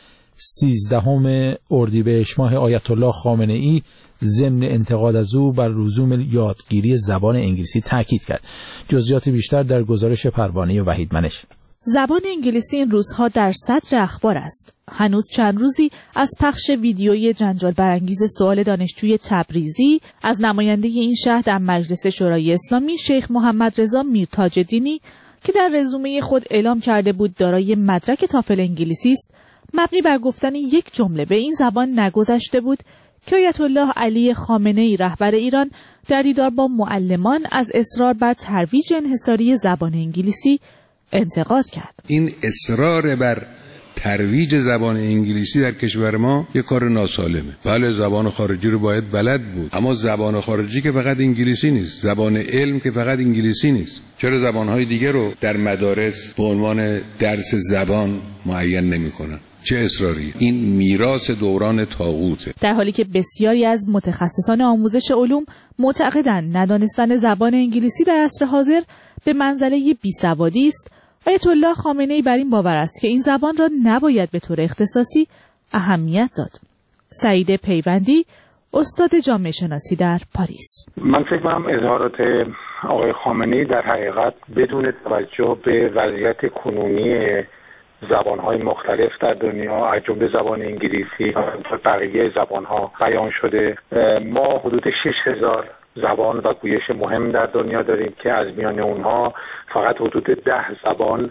13 اردیبهشت ماه آیت الله خامنه ای ضمن انتقاد از او بر لزوم یادگیری زبان انگلیسی تاکید کرد. جزئیات بیشتر در گزارش پروانه وحید منش. زبان انگلیسی این روزها در صدر اخبار است. هنوز چند روزی از پخش ویدیوی جنجال برانگیز سوال دانشجوی تبریزی از نماینده این شهر در مجلس شورای اسلامی شیخ محمد رضا میرتاج‌الدینی که در رزومه خود اعلام کرده بود دارای مدرک تافل انگلیسی است، مبنی بر گفتن یک جمله به این زبان نگذشته بود که آیت الله علی خامنه‌ای رهبر ایران در دیدار با معلمان از اصرار بر ترویج انحصاری زبان انگلیسی انتقاد کرد. این اصرار بر ترویج زبان انگلیسی در کشور ما یک کار ناسالمه. بله، زبان خارجی رو باید بلد بود، اما زبان خارجی که فقط انگلیسی نیست، زبان علم که فقط انگلیسی نیست. چرا زبانهای دیگه رو در مدارس به عنوان درس زبان معین نمی‌کنن؟ چه اصراری؟ این میراث دوران طاغوته. در حالی که بسیاری از متخصصان آموزش علوم معتقدند ندانستن زبان انگلیسی در عصر حاضر به منزله بیسوادی است، آیت الله خامنه‌ای بر این باور است که این زبان را نباید به طور اختصاصی اهمیت داد. سعید پیوندی، استاد جامعه شناسی در پاریس: من فکر می‌کنم اظهارات آقای خامنه‌ای در حقیقت بدون توجه به وضعیت کنونی زبان‌های مختلف در دنیا از جمله زبان انگلیسی و بقیه زبان‌ها بیان شده. ما حدود 6000 زبان و گویش مهم در دنیا داریم که از میان اونها فقط حدود 10 زبان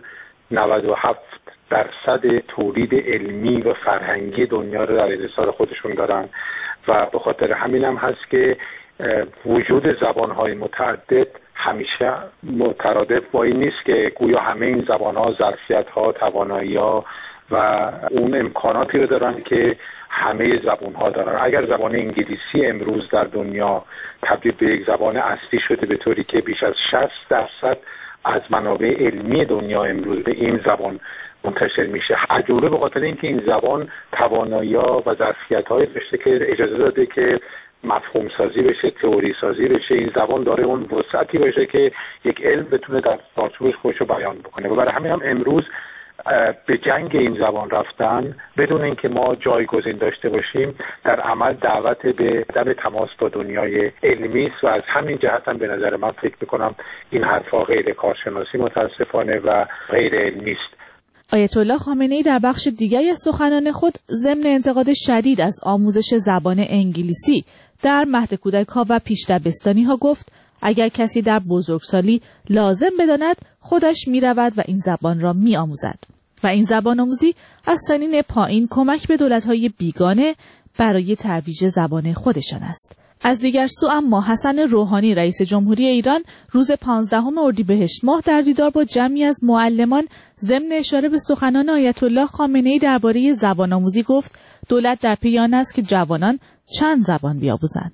97% تولید علمی و فرهنگی دنیا رو در انحصار خودشون دارن و به خاطر همین هم هست که وجود زبان‌های متعدد همیشه مترادف با این نیست که گویا همه این زبان‌ها ظرفیت‌ها، توانایی‌ها و اون امکاناتی رو دارن که همه زبان‌ها دارن. اگر زبان انگلیسی امروز در دنیا تبدیل به یک زبان اصلی شده به طوری که بیش از 60% از منابع علمی دنیا امروز به این زبان منتشر میشه، عجوبه به خاطر اینکه این زبان توانایی‌ها و ظرفیت‌هایی داشته که اجازه داده که مفهوم سازی بشه، تئوری سازی بشه. این زبان داره اون وسعتی باشه که یک علم بتونه در چارچوبش خودش رو بیان بکنه و برای همین هم امروز به جنگ این زبان رفتن بدون اینکه ما جایگزین داشته باشیم در عمل دعوت به تماس با دنیای علمی است و از همین جهت هم به نظر من فکر میکنم این حرفا غیر کارشناسی متاسفانه و غیر علمی است. آیت الله خامنه‌ای در بخش دیگری از سخنان خود ضمن انتقاد شدید از آموزش زبان انگلیسی در مهد کودک‌ها و پیش دبستانی‌ها گفت اگر کسی در بزرگسالی لازم بداند خودش می‌رود و این زبان را می‌آموزد و این زبان آموزی از سنین پایین کمک به دولت‌های بیگانه برای ترویج زبان خودشان است. از دیگر سو اما حسن روحانی رئیس جمهوری ایران روز 15 اردیبهشت ماه در دیدار با جمعی از معلمان ضمن اشاره به سخنان آیت الله خامنه‌ای درباره زبان آموزی گفت دولت در پی آن است که جوانان چند زبان بیاموزند.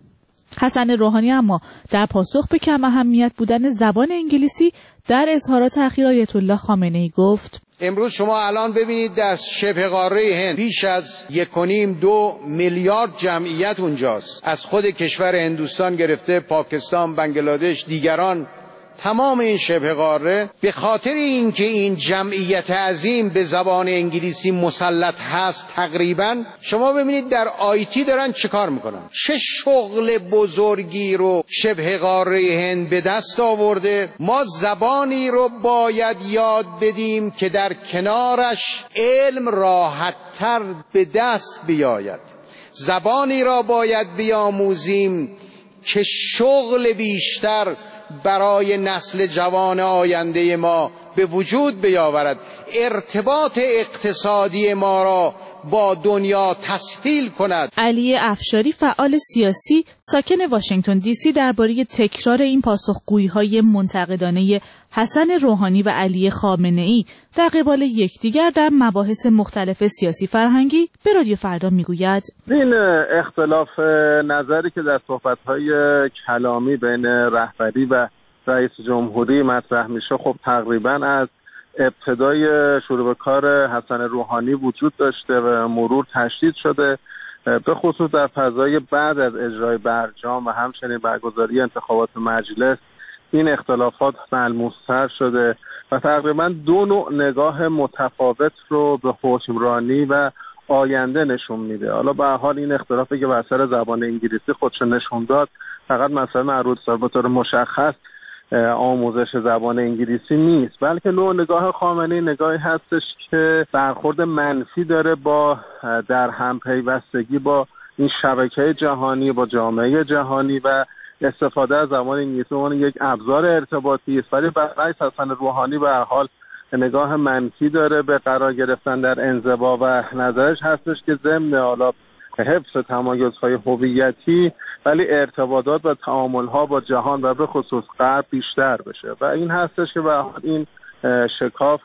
حسن روحانی اما در پاسخ به کم اهمیت بودن زبان انگلیسی در اظهارات اخیر آیت الله خامنه‌ای گفت: امروز شما الان ببینید در شبه قاره هند بیش از 1.5-2 میلیارد جمعیت اونجاست، از خود کشور هندوستان گرفته پاکستان، بنگلادش، دیگران، تمام این شبه قاره به خاطر اینکه این جمعیت عظیم به زبان انگلیسی مسلط هست. تقریبا شما ببینید در آیتی دارن چه کار میکنن، چه شغل بزرگی رو شبه قاره هند به دست آورده. ما زبانی رو باید یاد بدیم که در کنارش علم راحت‌تر به دست بیاید، زبانی را باید بیاموزیم که شغل بیشتر برای نسل جوان آینده ما به وجود بیاورد، ارتباط اقتصادی ما را با دنیا تسهیل کند. علی افشاری فعال سیاسی ساکن واشنگتن دی سی درباره تکرار این پاسخگویی‌های منتقدانه حسن روحانی و علی خامنه‌ای در قبال یکدیگر در مباحث مختلف سیاسی فرهنگی به رادیو فردا میگوید: این اختلاف نظری که در صحبت‌های کلامی بین رهبری و رئیس جمهوری مطرح میشه خب تقریباً از ابتدای شروع به کار حسن روحانی وجود داشته و مرور تشدید شده، به خصوص در فضای بعد از اجرای برجام و همچنین برگزاری انتخابات مجلس این اختلافات ملموس‌تر شده و تقریبا دو نوع نگاه متفاوت رو به حکمرانی و آینده نشون میده. حالا به هر حال این اختلافی که بر سر زبان انگلیسی خودش نشون داد فقط مثلا مربوط به طور مشخص آموزش زبان انگلیسی نیست، بلکه نوع نگاه خامنه‌ای نگاهی هستش که برخورد منفی داره با در هم پیوستگی با این شبکه جهانی، با جامعه جهانی و استفاده از زبان انگلیسی به عنوان یک ابزار ارتباطی است. ولی رئیس حسن روحانی به هر حال نگاه منفی داره به قرار گرفتن در انزوا و نظرش هستش که ضمن حالا حفظ تمایزهای هویتی ولی ارتباطات و تعامل‌ها با جهان و به خصوص غرب بیشتر بشه و این هستش که به این شکاف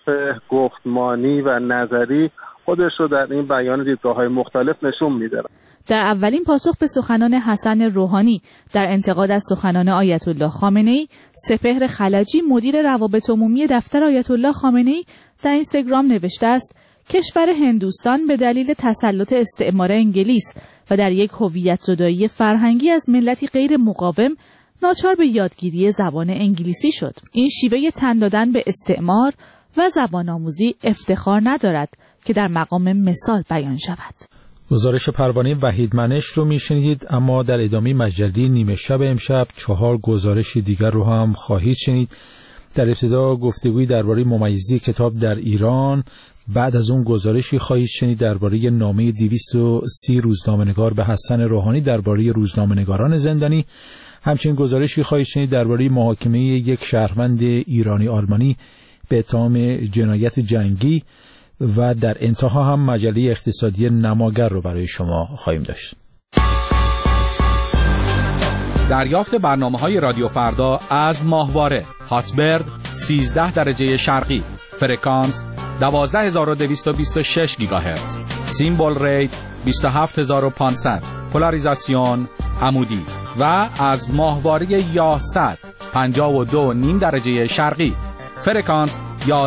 گفتمانی و نظری خودش رو در این بیان دیدگاه‌های مختلف نشون میده. در اولین پاسخ به سخنان حسن روحانی در انتقاد از سخنان آیت الله خامنه‌ای، سپهر خلجی مدیر روابط عمومی دفتر آیت الله خامنه‌ای در اینستاگرام نوشته است: کشور هندوستان به دلیل تسلط استعمار انگلیس و در یک هویت زدایی فرهنگی از ملتی غیر مقاوم ناچار به یادگیری زبان انگلیسی شد. این شیوه تن دادن به استعمار و زبان آموزی افتخار ندارد که در مقام مثال بیان شود. گزارش پروانه وحید منش رو میشنیدید، اما در ادامه مجله نیمه شب امشب 4 گزارش دیگر رو هم خواهید شنید. در ابتدا گفتگویی درباره ممیزی کتاب در ایران، بعد از اون گزارشی خواهید شنید درباره نامه 230 روزنامه‌نگار به حسن روحانی درباره روزنامه‌نگاران زندانی، همچنین گزارشی خواهید شنید درباره محاکمه یک شهروند ایرانی آلمانی به اتهام جنایت جنگی و در انتها هم مجله اقتصادی نماگر رو برای شما خواهیم داشت. دریافت برنامه‌های رادیو فردا از ماهواره هاتبرد 13 درجه شرقی، فرکانس 12226 گیگاهرتز، سیمبل ریت 27500، پولاریزاسیون عمودی و از ماهواره یاهصد 52.5 درجه شرقی، فرکانس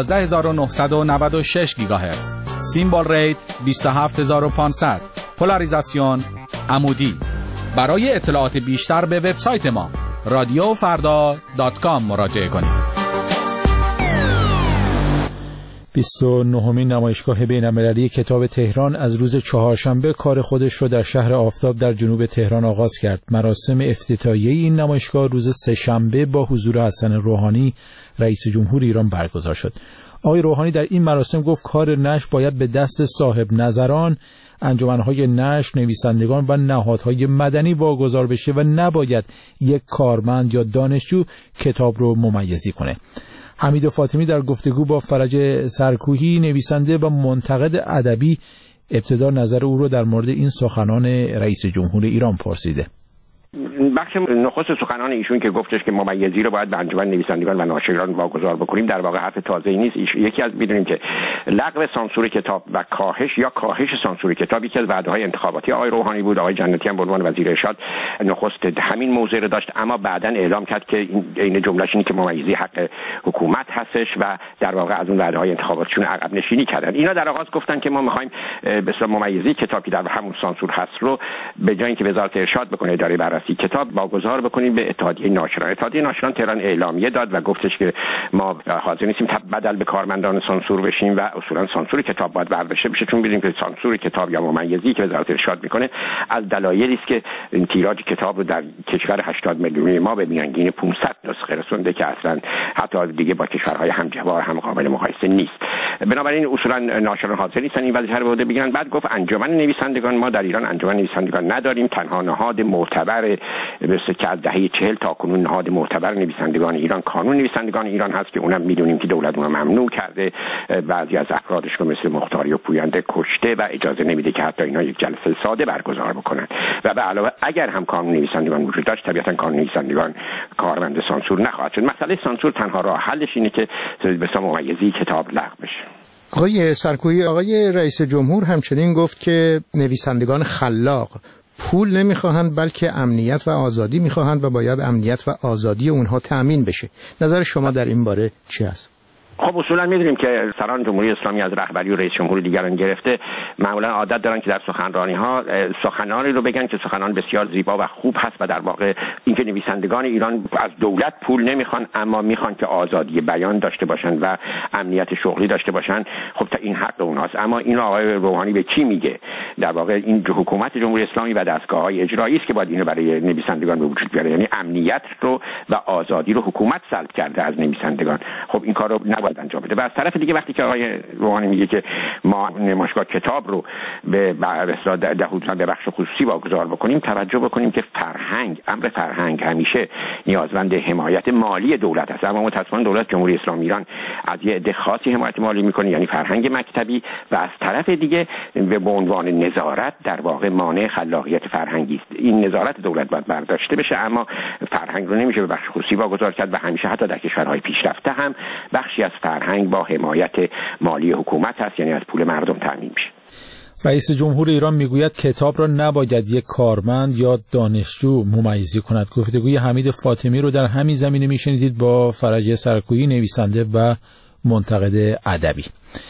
11996 گیگاهرتز، سیمبل ریت 27500، پولاریزاسیون عمودی. برای اطلاعات بیشتر به وبسایت ما radiofarda.com مراجعه کنید. 29مین نمایشگاه بین‌المللی کتاب تهران از روز چهارشنبه کار خودش رو در شهر آفتاب در جنوب تهران آغاز کرد. مراسم افتتاحیه این نمایشگاه روز سه‌شنبه با حضور حسن روحانی رئیس جمهور ایران برگزار شد. آقای روحانی در این مراسم گفت کار نشر باید به دست صاحب نظران، انجمن‌های نشر، نویسندگان و نهادهای مدنی واگذار بشه و نباید یک کارمند یا دانشجو کتاب رو ممیزی کنه. حمید فاطمی در گفتگو با فرج سرکوهی نویسنده و منتقد ادبی ابتدا نظر او رو در مورد این سخنان رئیس جمهور ایران پرسیده. بخش بخش نخست سخنان ایشون که گفتش که ممیزی رو باید به انجمن نویسندگان و ناشران واگذار بکنیم، در واقع حرف تازه‌ای نیست. یکی از می‌دونیم که لغو سانسور کتاب و کاهش یا کاهش سانسور کتاب یکی از وعده‌های انتخاباتی آقای روحانی بود. آقای جنتی هم به عنوان وزیر ارشاد نخست همین موضوع رو داشت، اما بعداً اعلام کرد که این جمله‌ش اینه که ممیزی حق حکومت هستش و در واقع از اون وعده‌های انتخاباتیشون عقب نشینی کردن. اینا در آغاز گفتن که ما می‌خوایم به اصطلاح ممیزی کتابی در همون سانسور هست رو به جای اینکه وزارت ارشاد بکنه اداره بررسی کتاب واگذار بکنیم به اتحادیه ناشران. اتحادیه ناشران تهران اعلامیه داد و گفتش که ما حاضر نیستیم بدل به کارمندان سانسور بشیم و اصولا سانسور کتاب باید برداشته بشه، چون می‌بینیم که سانسور کتاب یا ممیزی که وزارت ارشاد میکنه از دلایلی است که تیراژ کتاب رو در کشور 80 میلیونی ما به میانگین 500 نسخه رسونده که اصلا حتی دیگه با کشورهای همجوار هم قابل مقایسه نیست. بنابراین اصولا ناشران حاضر نیستن این وظیفه رو به عهده بگیرن. بعد گفت انجمن نویسندگان، ما در ایران انجمن نویسندگان نداریم، تنها نهاد معتبر مثل که از دهه 40 تا کنون نهاد معتبر نویسندگان ایران کانون نویسندگان ایران هست که اونم میدونیم که دولت اونم ممنوع کرده، بعضی از افرادش رو مثل مختاری و پوینده کشته و اجازه نمیده که حتی اینا یک جلسه ساده برگزار بکنن. و به علاوه اگر هم کانون نویسندگان وجود داشت طبیعتا کانون نویسندگان کارمند سانسور نخواهد شد. مسئله سانسور تنها راه حلش اینه که به اسم ممیزی کتاب لغو بشه. آقای سرکویی، آقای رئیس جمهور همچنین گفت که نویسندگان خلاق پول نمیخواهند بلکه امنیت و آزادی میخواهند و باید امنیت و آزادی اونها تأمین بشه. نظر شما در این باره چی است؟ خب اصولا می‌دونیم که سران جمهوری اسلامی از رهبری و رئیس جمهور دیگران گرفته معمولا عادت دارن که در سخنرانی‌ها سخنانی رو بگن که سخنان بسیار زیبا و خوب هست و در واقع اینکه نویسندگان ایران از دولت پول نمیخوان اما میخوان که آزادی بیان داشته باشن و امنیت شغلی داشته باشن. خب تا این حق اونهاست. اما این آقای روحانی به کی میگه؟ در واقع این حکومت جمهوری اسلامی و دستگاه‌های اجرایی است که باید اینو برای نویسندگان به وجود بیاره. یعنی امنیت رو و آزادی رو حکومت سلب کرده از نویسندگان. خب این کارو انجام بده. و از طرف دیگه وقتی که آقای روحانی میگه که ما نمایشگاه کتاب رو به بخش خصوصی واگذار بکنیم، توجه بکنیم که امر فرهنگ همیشه نیازمند حمایت مالی دولت است. اما متأسفانه دولت جمهوری اسلامی ایران از یه عده خاصی حمایت مالی میکنه، یعنی فرهنگ مکتبی، و از طرف دیگه به عنوان نظارت در واقع مانع خلاقیت فرهنگی است. این نظارت دولت باید برداشته بشه، اما فرهنگ رو نمیشه به بخش خصوصی واگذار کرد و همیشه حتی در کشورهای پیشرفته هم بخشی از فرهنگ با حمایت مالی حکومت هست، یعنی از پول مردم تامین میشه. رئیس جمهور ایران میگوید کتاب را نباید یک کارمند یا دانشجو ممیزی کند. گفتگوی حمید فاطمی رو در همین زمینه میشنیدید با فرجه سرکویی، نویسنده و منتقد ادبی.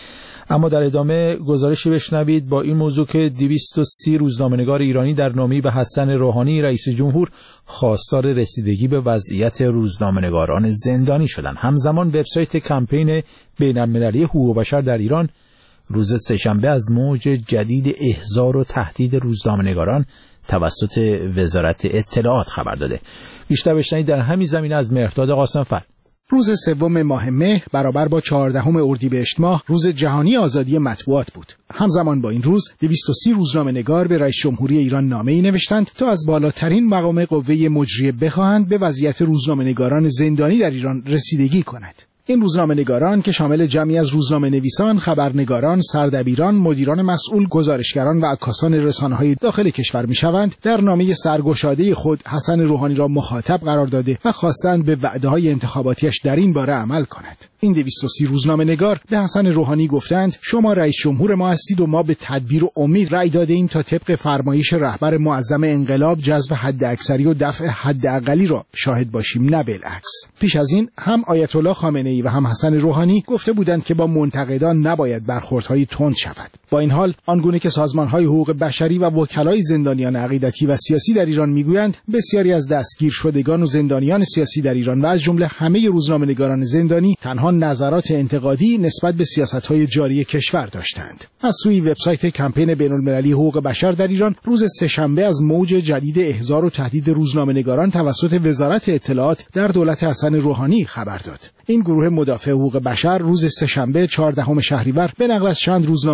اما در ادامه گزارشی بشنوید با این موضوع که 230 روزنامه‌نگار ایرانی در نامه‌ای به حسن روحانی رئیس جمهور خواستار رسیدگی به وضعیت روزنامه‌نگاران زندانی شدند. همزمان وبسایت کمپین بین‌المللی حقوق بشر در ایران روز سه‌شنبه از موج جدید احضار و تهدید روزنامه‌نگاران توسط وزارت اطلاعات خبر داده. بیشتر بشنوید در همین زمینه از مهرداد قاسم‌فر. روز سوم ماه مهر برابر با 14 اردیبهشت ماه روز جهانی آزادی مطبوعات بود. همزمان با این روز 230 روزنامه‌نگار به رئیس جمهوری ایران نامه‌ای نوشتند تا از بالاترین مقام قوه مجریه بخواهند به وضعیت روزنامه‌نگاران زندانی در ایران رسیدگی کند. این روزنامه‌نگاران که شامل جمعی از روزنامه‌نویسان، خبرنگاران، سردبیران، مدیران مسئول، گزارشگران و عکاسان رسانه‌های داخل کشور می‌شوند، در نامه سرگشاده خود حسن روحانی را مخاطب قرار داده و خواستند به وعده‌های انتخاباتیش در این باره عمل کند. این 230 روزنامه‌نگار به حسن روحانی گفتند شما رئیس جمهور ما هستید و ما به تدبیر و امید رأی داده‌ایم تا طبق فرمایش رهبر معظم انقلاب جذب حداکثری و دفع حداقلی را شاهد باشیم، نه بالعکس. پیش از این هم آیت الله خامنه‌ای و هم حسن روحانی گفته بودند که با منتقدان نباید برخوردهای تند شود. با این حال آنگونه که سازمان‌های حقوق بشری و وکلای زندانیان عقیدتی و سیاسی در ایران میگویند بسیاری از دستگیر شدگان و زندانیان سیاسی در ایران و از جمله همه روزنامه‌نگاران زندانی تنها نظرات انتقادی نسبت به سیاست‌های جاری کشور داشتند. از سوی وبسایت کمپین بین‌المللی حقوق بشر در ایران روز سه‌شنبه از موج جدید احضار و تهدید روزنامه‌نگاران توسط وزارت اطلاعات در دولت حسن روحانی خبر داد. این گروه مدافع حقوق بشر روز سه‌شنبه 14 شهریور به نقل از چند روزنامه‌نگار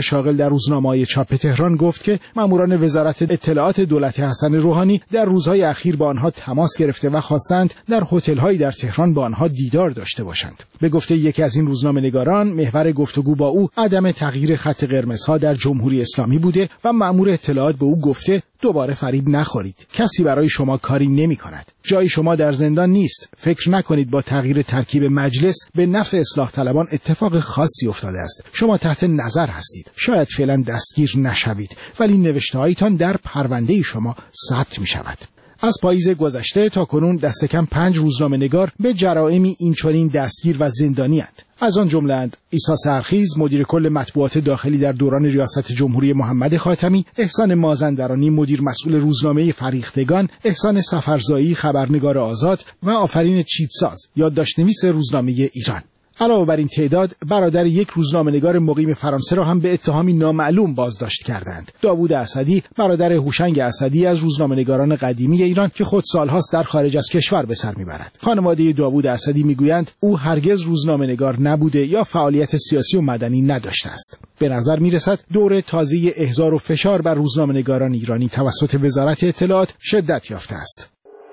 شاغل در روزنامه‌های چاپ تهران گفت که ماموران وزارت اطلاعات دولت حسن روحانی در روزهای اخیر با آنها تماس گرفته و خواستند در هتل‌هایی در تهران با آنها دیدار داشته باشند. به گفته یکی از این روزنامه‌نگاران، محور گفتگو با او عدم تغییر خط قرمزها در جمهوری اسلامی بوده و مأمور اطلاعات به او گفته دوباره فریب نخورید. کسی برای شما کاری نمی‌کند. جای شما در زندان نیست. فکر نکنید با تغییر ترکیب مجلس به نفع اصلاح طلبان اتفاق خاصی افتاده است. شما تحت نظر هستید. شاید فعلا دستگیر نشوید، ولی نوشته‌هایتان در پرونده شما ثبت می‌شود. از پاییز گذشته تا کنون دست کم 5 روزنامه‌نگار به جرائمی اینچنین دستگیر و زندانی‌اند. از آن جمله‌اند عیسی سرخیز مدیر کل مطبوعات داخلی در دوران ریاست جمهوری محمد خاتمی، احسان مازندرانی مدیر مسئول روزنامه فریختگان، احسان سفرزایی خبرنگار آزاد و آفرین چیتساز یادداشت‌نویس روزنامه ایران. علاوه بر این تعداد، برادر یک روزنامه‌نگار مقیم فرانسه را هم به اتهامی نامعلوم بازداشت کردند. داوود اسدی، برادر هوشنگ اسدی از روزنامه‌نگاران قدیمی ایران که خود سالهاست در خارج از کشور به سر می‌برد. خانواده داوود اسدی می‌گویند او هرگز روزنامه‌نگار نبوده یا فعالیت سیاسی و مدنی نداشته است. به نظر می‌رسد دور تازه احضار و فشار بر روزنامه‌نگاران ایرانی توسط وزارت اطلاعات شدت یافته است.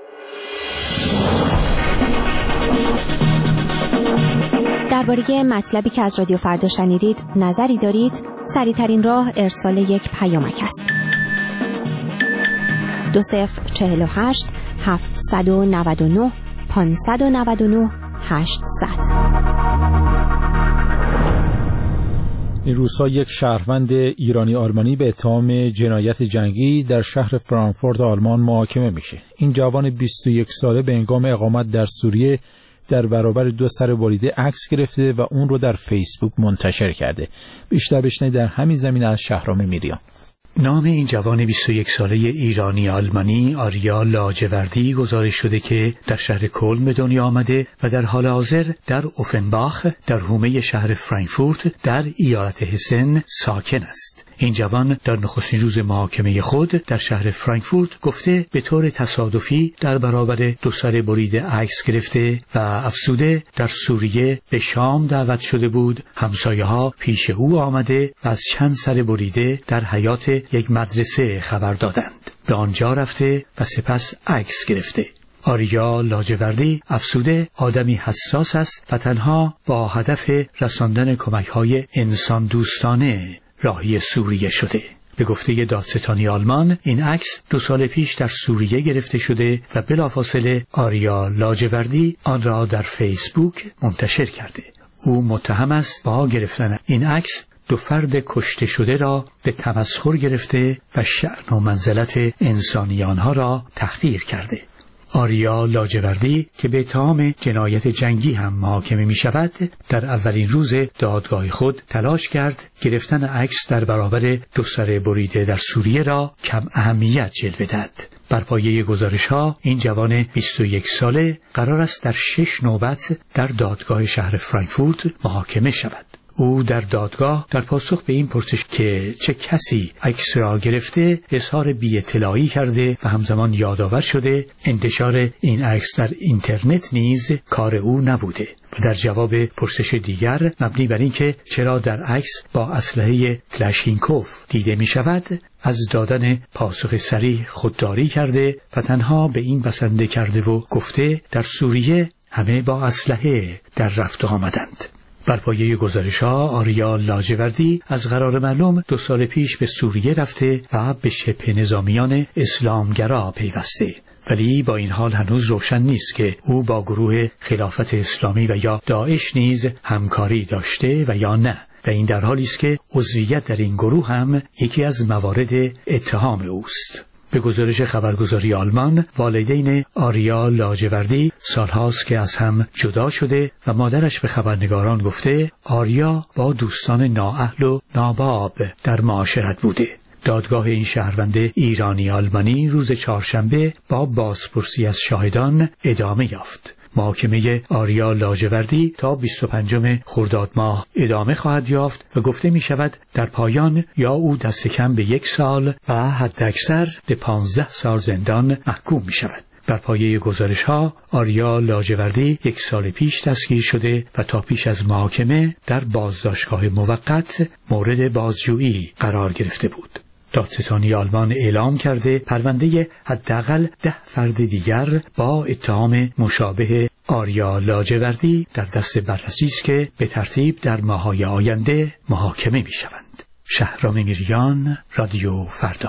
درباره مطلبی که از رادیو فردا شنیدید نظری دارید؟ سریع‌ترین راه ارسال یک پیامک است. 2048 799 599 800. این روزها یک شهروند ایرانی آلمانی به اتهام جنایت جنگی در شهر فرانکفورت آلمان محاکمه میشه. این جوان 21 ساله به هنگام اقامت در سوریه در برابر 2 سر بریده عکس گرفته و اون رو در فیسبوک منتشر کرده. بیشتر بشنوید در همین زمینه از شهرام میریان. نام این جوان 21 ساله ایرانی آلمانی آریا لاجوردی گزارش شده که در شهر کلن به دنیا آمده و در حال حاضر در اوفنباخ در حومه شهر فرانکفورت در ایالت هسن ساکن است. این جوان در نخستین روز محاکمه خود در شهر فرانکفورت گفته به طور تصادفی در برابر 2 سر بریده عکس گرفته و افزوده در سوریه به شام دعوت شده بود. همسایه‌ها پیش او آمده و از چند سر بریده در حیاط یک مدرسه خبر دادند. به آنجا رفته و سپس عکس گرفته. آریا لاجوردی افزوده آدمی حساس است و تنها با هدف رساندن کمک‌های انسان دوستانه راهی سوریه شده. به گفته دادستانی آلمان این عکس 2 سال پیش در سوریه گرفته شده و بلافاصله آریا لاجوردی آن را در فیسبوک منتشر کرده. او متهم است با گرفتن این عکس 2 فرد کشته شده را به تمسخر گرفته و شأن و منزلت انسانی آنها را تحقیر کرده. آریا لاجوردی که به اتهام جنایت جنگی هم محاکمه می شود در اولین روز دادگاه خود تلاش کرد گرفتن عکس در برابر 2 سر بریده در سوریه را کم اهمیت جلوه دهد. بر پایه گزارش‌ها این جوان 21 ساله قرار است در 6 نوبت در دادگاه شهر فرانکفورت محاکمه شود. او در دادگاه در پاسخ به این پرسش که چه کسی عکس را گرفته اظهار بی‌اطلاعی کرده و همزمان یادآور شده انتشار این عکس در اینترنت نیز کار او نبوده و در جواب پرسش دیگر مبنی بر اینکه چرا در عکس با اسلحه کلاشینکوف دیده می شود از دادن پاسخ صریح خودداری کرده و تنها به این بسنده کرده و گفته در سوریه همه با اسلحه در رفت و آمدند. بر پایه گزارش‌ها آریا لاجوردی از قرار معلوم 2 سال پیش به سوریه رفته و به شبه نظامیان اسلامگرا پیوسته. ولی با این حال هنوز روشن نیست که او با گروه خلافت اسلامی و یا داعش نیز همکاری داشته و یا نه و این در حالی است که عضویت در این گروه هم یکی از موارد اتهام اوست. به گزارش خبرگزاری آلمان والدین آریا لاجوردی سالهاست که از هم جدا شده و مادرش به خبرنگاران گفته آریا با دوستان نااهل و ناباب در معاشرت بوده. دادگاه این شهروند ایرانی آلمانی روز چهارشنبه با بازپرسی از شاهدان ادامه یافت. محاکمه آریا لاجوردی تا 25 خرداد ماه ادامه خواهد یافت و گفته می شود در پایان یا او دست کم به 1 سال و حد اکثر به 15 سال زندان محکوم می شود. بر پایه گزارش‌ها آریا لاجوردی 1 سال پیش دستگیر شده و تا پیش از محاکمه در بازداشتگاه موقت مورد بازجویی قرار گرفته بود. دادستانی آلمان اعلام کرده پرونده حداقل 10 فرد دیگر با اتهام مشابه آریا لاجوردی در دست بررسی است که به ترتیب در ماه‌های آینده محاکمه می‌شوند. شهرام میریان، رادیو فردا.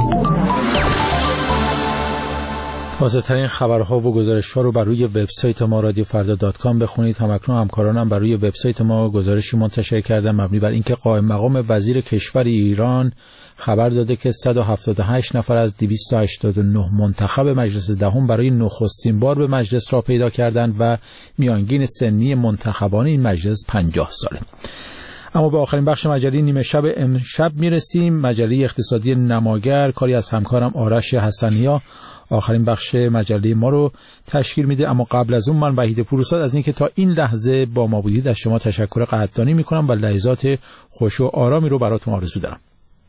تازه‌ترین خبرها و گزارش‌ها رو بر روی وبسایت ما رادیوفردا.com بخونید. همکنون همکارانم بر روی وبسایت ما گزارشی منتشر کردن مبنی بر اینکه قائم مقام وزیر کشور ایران خبر داده که 178 نفر از 289 منتخب مجلس دهم برای نخستین بار به مجلس را پیدا کردند و میانگین سنی منتخبان این مجلس 50 ساله. اما به آخرین بخش مجله نیمه شب امشب میرسیم. مجله اقتصادی نماگر، کاری از همکارم آرش حسنیا، آخرین بخش مجله ما رو تشکیل میده. اما قبل از اون من وحید پوروزاد از اینکه تا این لحظه با ما بودید از شما تشکر قدردانی میکنم و لحظات خوش و آرامی رو براتون آرزو دارم.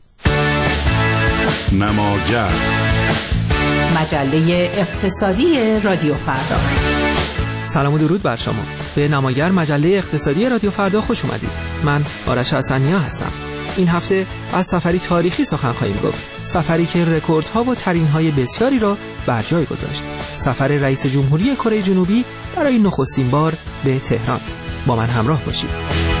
نماگر، مجله اقتصادی رادیو فردا. سلام و درود بر شما. به نماگر، مجله اقتصادی رادیو فردا خوش اومدید. من آرش حسنیا هستم. این هفته از سفری تاریخی سخن خواهیم گفت. سفری که رکوردها و ترینهای بسیاری را بر جای گذاشت. سفر رئیس جمهوری کره جنوبی برای نخستین بار به تهران. با من همراه باشید.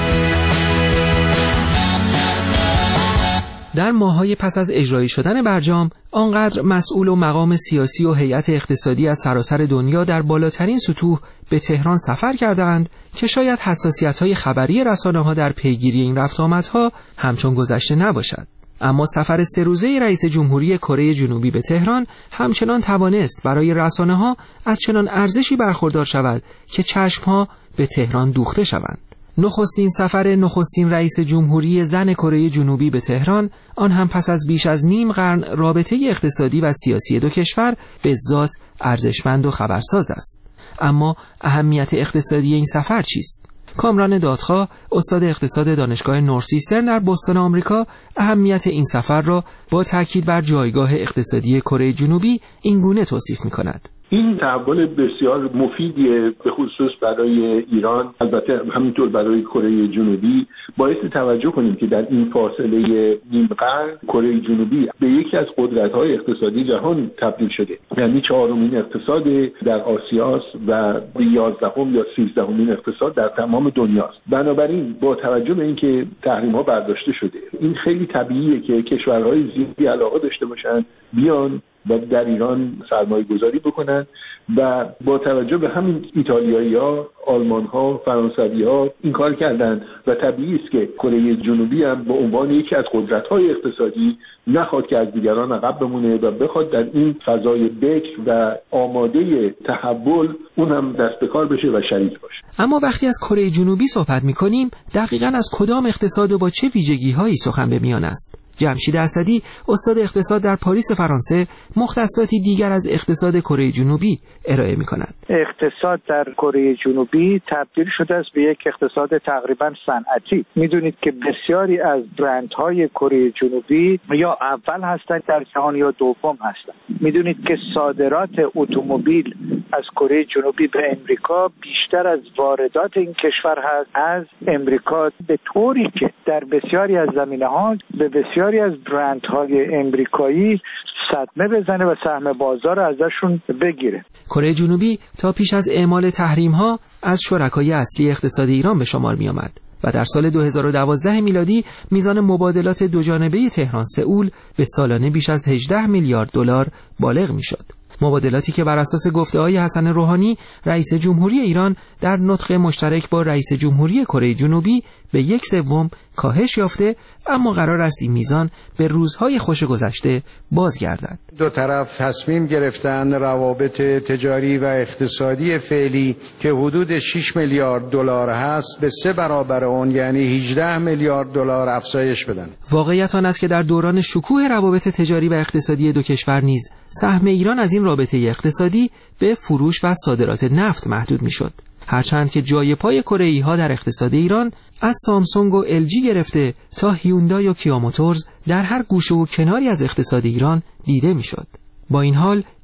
در ماه‌های پس از اجرایی شدن برجام، آنقدر مسئول و مقام سیاسی و هیئت اقتصادی از سراسر دنیا در بالاترین سطوح به تهران سفر کردند که شاید حساسیت‌های خبری رسانه‌ها در پیگیری این رفت آمدها همچون گذشته نباشد. اما سفر 3 روزه رئیس جمهوری کره جنوبی به تهران همچنان توانست برای رسانه‌ها از چنان ارزشی برخوردار شود که چشم‌ها به تهران دوخته شوند. نخستین سفر نخستین رئیس جمهوری زن کره جنوبی به تهران، آن هم پس از بیش از نیم قرن رابطه اقتصادی و سیاسی دو کشور، به ذات ارزشمند و خبرساز است. اما اهمیت اقتصادی این سفر چیست؟ کامران دادخواه، استاد اقتصاد دانشگاه نورسیسترن در بوستون آمریکا، اهمیت این سفر را با تاکید بر جایگاه اقتصادی کره جنوبی اینگونه توصیف می‌کند. این تحول بسیار مفیدیه به خصوص برای ایران، البته همینطور برای کره جنوبی. باعث توجه کنیم که در این فاصله نیم قرن کره جنوبی به یکی از قدرت‌های اقتصادی جهان تبدیل شده. یعنی 4مین اقتصاد در آسیاست و 11م یا 13مین اقتصاد در تمام دنیاست. بنابراین با توجه به اینکه تحریم‌ها برداشته شده، این خیلی طبیعیه که کشورهای زیادی علاقه داشته باشن بیان و در ایران سرمایه گذاری بکنن و با توجه به همین ایتالیایی‌ها، آلمان‌ها، فرانسوی‌ها این کار کردن و طبیعی است که کره جنوبی هم به عنوان یکی از قدرت‌های اقتصادی نخواد که از دیگران عقب بمونه و بخواد در این فضای بکر و آماده تحول اون هم دست به کار بشه و شریک باشه. اما وقتی از کره جنوبی صحبت می‌کنیم، دقیقاً از کدام اقتصاد و با چه ویژگی‌هایی سخن به میان است؟ جمشید اسدی، استاد اقتصاد در پاریس فرانسه، مختصاتی دیگر از اقتصاد کره جنوبی ارائه می‌کند. اقتصاد در کره جنوبی تبدیل شده است به یک اقتصاد تقریباً صنعتی. می‌دونید که بسیاری از برندهای کره جنوبی یا اول هستند در جهان یا دوم هستند. می‌دونید که صادرات اتومبیل از کره جنوبی به امریکا بیشتر از واردات این کشور هست از امریکا، به طوری که در بسیاری از زمینه‌ها به بسیاری از برندهای امریکایی صدمه بزنه و سهم بازار ازشون بگیره. کره جنوبی تا پیش از اعمال تحریم‌ها از شرکای اصلی اقتصاد ایران به شمار می‌آمد و در سال 2012 میلادی میزان مبادلات دوجانبه تهران سئول به سالانه بیش از 18 میلیارد دلار بالغ می‌شد. مبادلاتی که بر اساس گفته‌های حسن روحانی رئیس جمهوری ایران در نطق مشترک با رئیس جمهوری کره جنوبی به 1/3 کاهش یافته، اما قرار است این میزان به روزهای خوش گذشته بازگردد. دو طرف تصمیم گرفتن روابط تجاری و اقتصادی فعلی که حدود 6 میلیارد دلار هست به 3 برابر اون یعنی 18 میلیارد دلار افزایش بدن. واقعیت آن است که در دوران شکوه روابط تجاری و اقتصادی دو کشور نیز سهم ایران از این رابطه اقتصادی به فروش و صادرات نفت محدود میشد. هرچند که جای پای کره‌ای‌ها در اقتصاد ایران از سامسونگ و LG گرفته تا هیوندای و کیا موتورز در هر گوشه و کناری از اقتصاد ایران دیده میشد. با این حال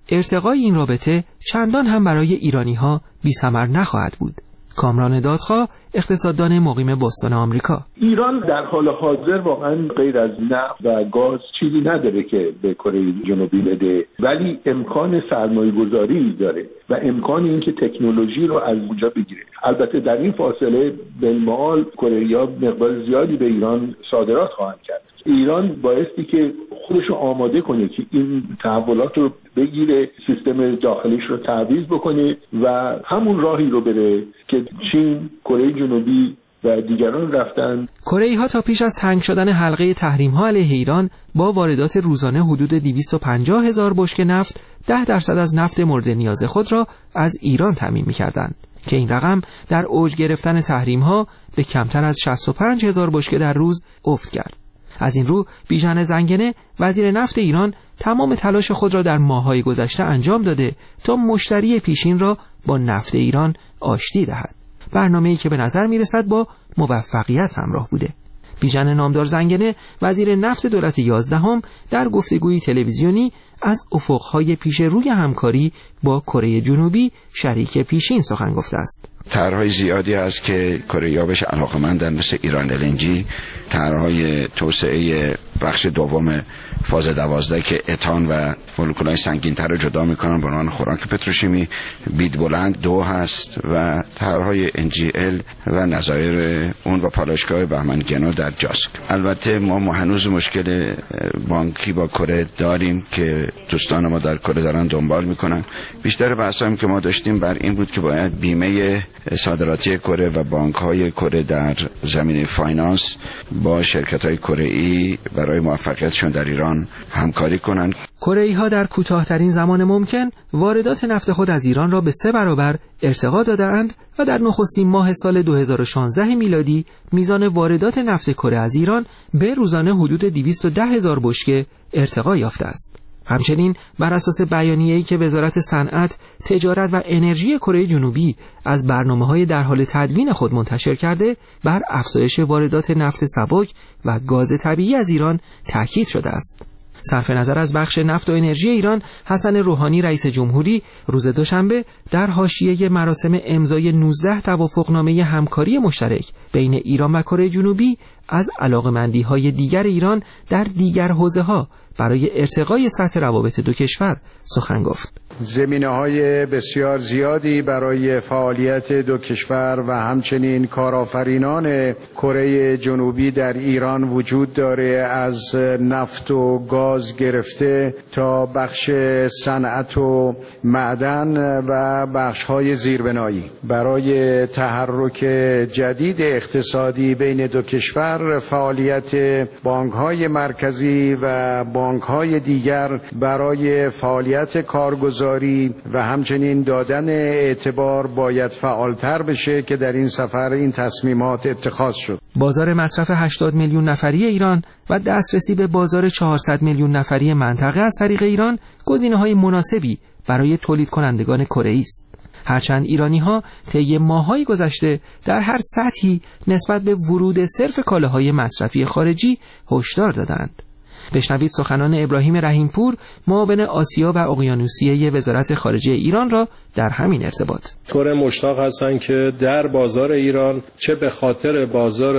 ارتقای این رابطه چندان هم برای ایرانی‌ها بی‌ثمر نخواهد بود. کامران دادخواه، اقتصاددان مقیم بوستون آمریکا: ایران در حال حاضر واقعا غیر از نفت و گاز چیزی نداره که به کره جنوبی بده، ولی امکان سرمایه گذاری داره و امکان این که تکنولوژی رو از اونجا بگیره. البته در این فاصله بالمعال کره‌ها مقدار زیادی به ایران صادرات خواهند کرد. ایران بایستی که خودش رو آماده کنه که این تحولات رو بگیره، سیستم داخلیش رو تعویض بکنه و همون راهی رو بره که چین، کره جنوبی و دیگران رفتن. کره‌ای‌ها تا پیش از تنگ شدن حلقه تحریم‌ها علیه ایران با واردات روزانه حدود 250,000 بشکه نفت 10% از نفت مورد نیاز خود را از ایران تامین می‌کردند که این رقم در اوج گرفتن تحریم‌ها به کمتر از 65,000 بشکه در روز افت کرد. از این رو بیژن زنگنه وزیر نفت ایران تمام تلاش خود را در ماه‌های گذشته انجام داده تا مشتری پیشین را با نفت ایران آشتی دهد. برنامه‌ای که به نظر می‌رسد با موفقیت همراه بوده. بیژن نامدار زنگنه وزیر نفت دولت 11 در گفتگویی تلویزیونی از افق‌های پیش روی همکاری با کره جنوبی شریک پیشین سخن گفته است. طرح‌های زیادی هست که کره‌ها بهش علاقه‌مندن، مثل ایران LNG، طرح‌های توسعه بخش دوم فاز 12 که اتان و مولکول‌های سنگین‌تر رو جدا می‌کنن به عنوان خوراک پتروشیمی، بید بلند 2 هست و طرح‌های NGL و نظایر اون و پالایشگاه بهمن‌گنو در جاسک. البته ما هنوز مشکل بانکی با کره داریم که دوستان ما در کره دارن دنبال می‌کنن. بیشتر بحثایی که ما داشتیم بر این بود که باید بیمه صادراتی کره و بانک‌های کره در زمینه فاینانس با شرکت‌های کره‌ای برای موفقیتشون در ایران همکاری کنند. کره‌ای‌ها در کوتاه‌ترین زمان ممکن واردات نفت خود از ایران را به 3 برابر ارتقا داده‌اند و در نخستین ماه سال 2016 میلادی میزان واردات نفت کره از ایران به روزانه حدود 210,000 بشکه ارتقا یافته است. همچنین بر اساس بیانیه‌ای که وزارت صنعت، تجارت و انرژی کره جنوبی از برنامه‌های در حال تدوین خود منتشر کرده، بر افزایش واردات نفت سبک و گاز طبیعی از ایران تاکید شده است. صرف نظر از بخش نفت و انرژی ایران، حسن روحانی رئیس جمهوری روز دوشنبه در حاشیه مراسم امضای 19 توافقنامه همکاری مشترک بین ایران و کره جنوبی از علاقه‌مندی‌های دیگر ایران در دیگر حوزه‌ها برای ارتقای سطح روابط دو کشور سخن گفت. زمینه‌های بسیار زیادی برای فعالیت دو کشور و همچنین کارآفرینان کره جنوبی در ایران وجود داره، از نفت و گاز گرفته تا بخش صنعت و معدن و بخش‌های زیربنایی. برای تحرک جدید اقتصادی بین دو کشور، فعالیت بانک‌های مرکزی و بانک‌های دیگر برای فعالیت کارگزاری و همچنین دادن اعتبار باید فعالتر بشه که در این سفر این تصمیمات اتخاذ شد. بازار مصرف 80 میلیون نفری ایران و دسترسی به بازار 400 میلیون نفری منطقه از طریق ایران گزینه‌های مناسبی برای تولید کنندگان کره‌ای است. هرچند ایرانی‌ها طی ماه‌های گذشته در هر سطحی نسبت به ورود صرف کالاهای مصرفی خارجی هشدار دادند. بشنوید سخنان ابراهیم رحیمپور، معاون آسیا و اقیانوسیه وزارت خارجه ایران را در همین ارتباط. کره مشتاق هستند که در بازار ایران، چه به خاطر بازار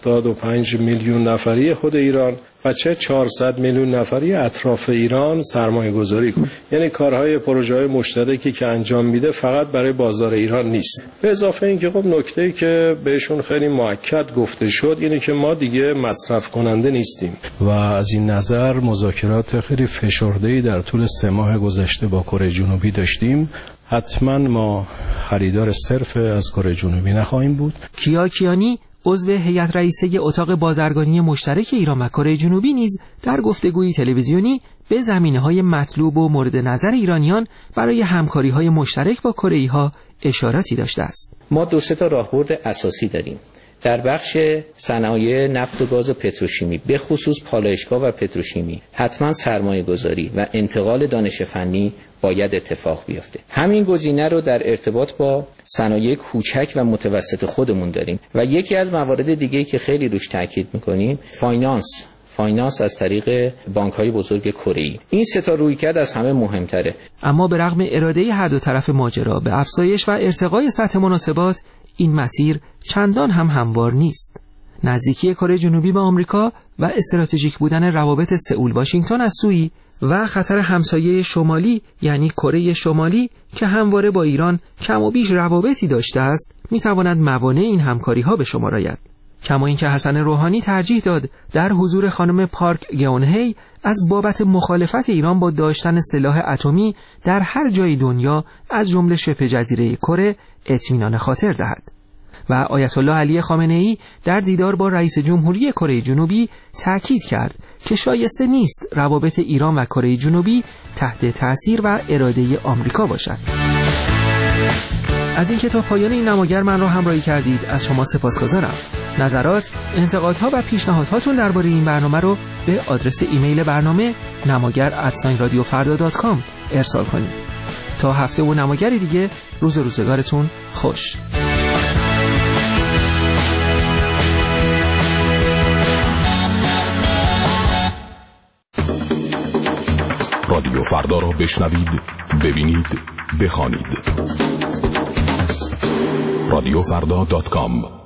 75 میلیون نفری خود ایران و چه 400 میلیون نفری اطراف ایران سرمایه گذاری کنند. یعنی کارهای پروژه‌های مشترکی که انجام میده فقط برای بازار ایران نیست. به اضافه اینکه خب نکته‌ای که بهشون خیلی مؤکد گفته شد اینه که ما دیگه مصرف کننده نیستیم و از این نظر مذاکرات خیلی فشرده‌ای در طول 3 ماه گذشته با کره جنوبی داشتیم. حتما ما خریدار صرف از کره جنوبی نخواهیم بود. کیا کیانی، عضو هیئت رئیسه اتاق بازرگانی مشترک ایران و کره جنوبی، نیز در گفتگویی تلویزیونی به زمینه‌های مطلوب و مورد نظر ایرانیان برای همکاری‌های مشترک با کره‌ای‌ها اشاراتی داشته است. ما 2 تا راهبرد اساسی داریم. در بخش صنایع نفت و گاز و پتروشیمی، به خصوص پالایشگاه و پتروشیمی، حتما سرمایه گذاری و انتقال دانش فنی باید اتفاق بیفته. همین گزینه رو در ارتباط با صنایع کوچک و متوسط خودمون داریم و یکی از موارد دیگه‌ای که خیلی روش تاکید می‌کنیم فاینانس از طریق بانک‌های بزرگ کره‌ای. این سه تا رویکرد از همه مهمتره. اما به رغم اراده هر دو طرف ماجرا به افزایش و ارتقای سطح مناسبات، این مسیر چندان هم هموار نیست. نزدیکی کره جنوبی به آمریکا و استراتژیک بودن روابط سئول واشنگتن از سوی و خطر همسایه شمالی یعنی کره شمالی که همواره با ایران کم و بیش روابطی داشته است، میتواند موانع این همکاری‌ها به شمار آید. کما اینکه حسن روحانی ترجیح داد در حضور خانم پارک گئونهی از بابت مخالفت ایران با داشتن سلاح اتمی در هر جای دنیا از جمله شبه جزیره کره اطمینان خاطر دهد. و آیت الله علی خامنه‌ای در دیدار با رئیس جمهوری کره جنوبی تأکید کرد که شایسته نیست روابط ایران و کره جنوبی تحت تأثیر و اراده آمریکا باشد. از اینکه تا پایان این نماگر من را همراهی کردید از شما سپاسگزارم. نظرات، انتقادها و پیشنهادهاتون درباره این برنامه رو به آدرس ایمیل برنامه namagar@radiofarda.com ارسال کنید. تا هفته و نماگر دیگه، روز و روزگارتون خوش. رادیو فردا را بشنوید، ببینید، بخوانید. radiofardha.com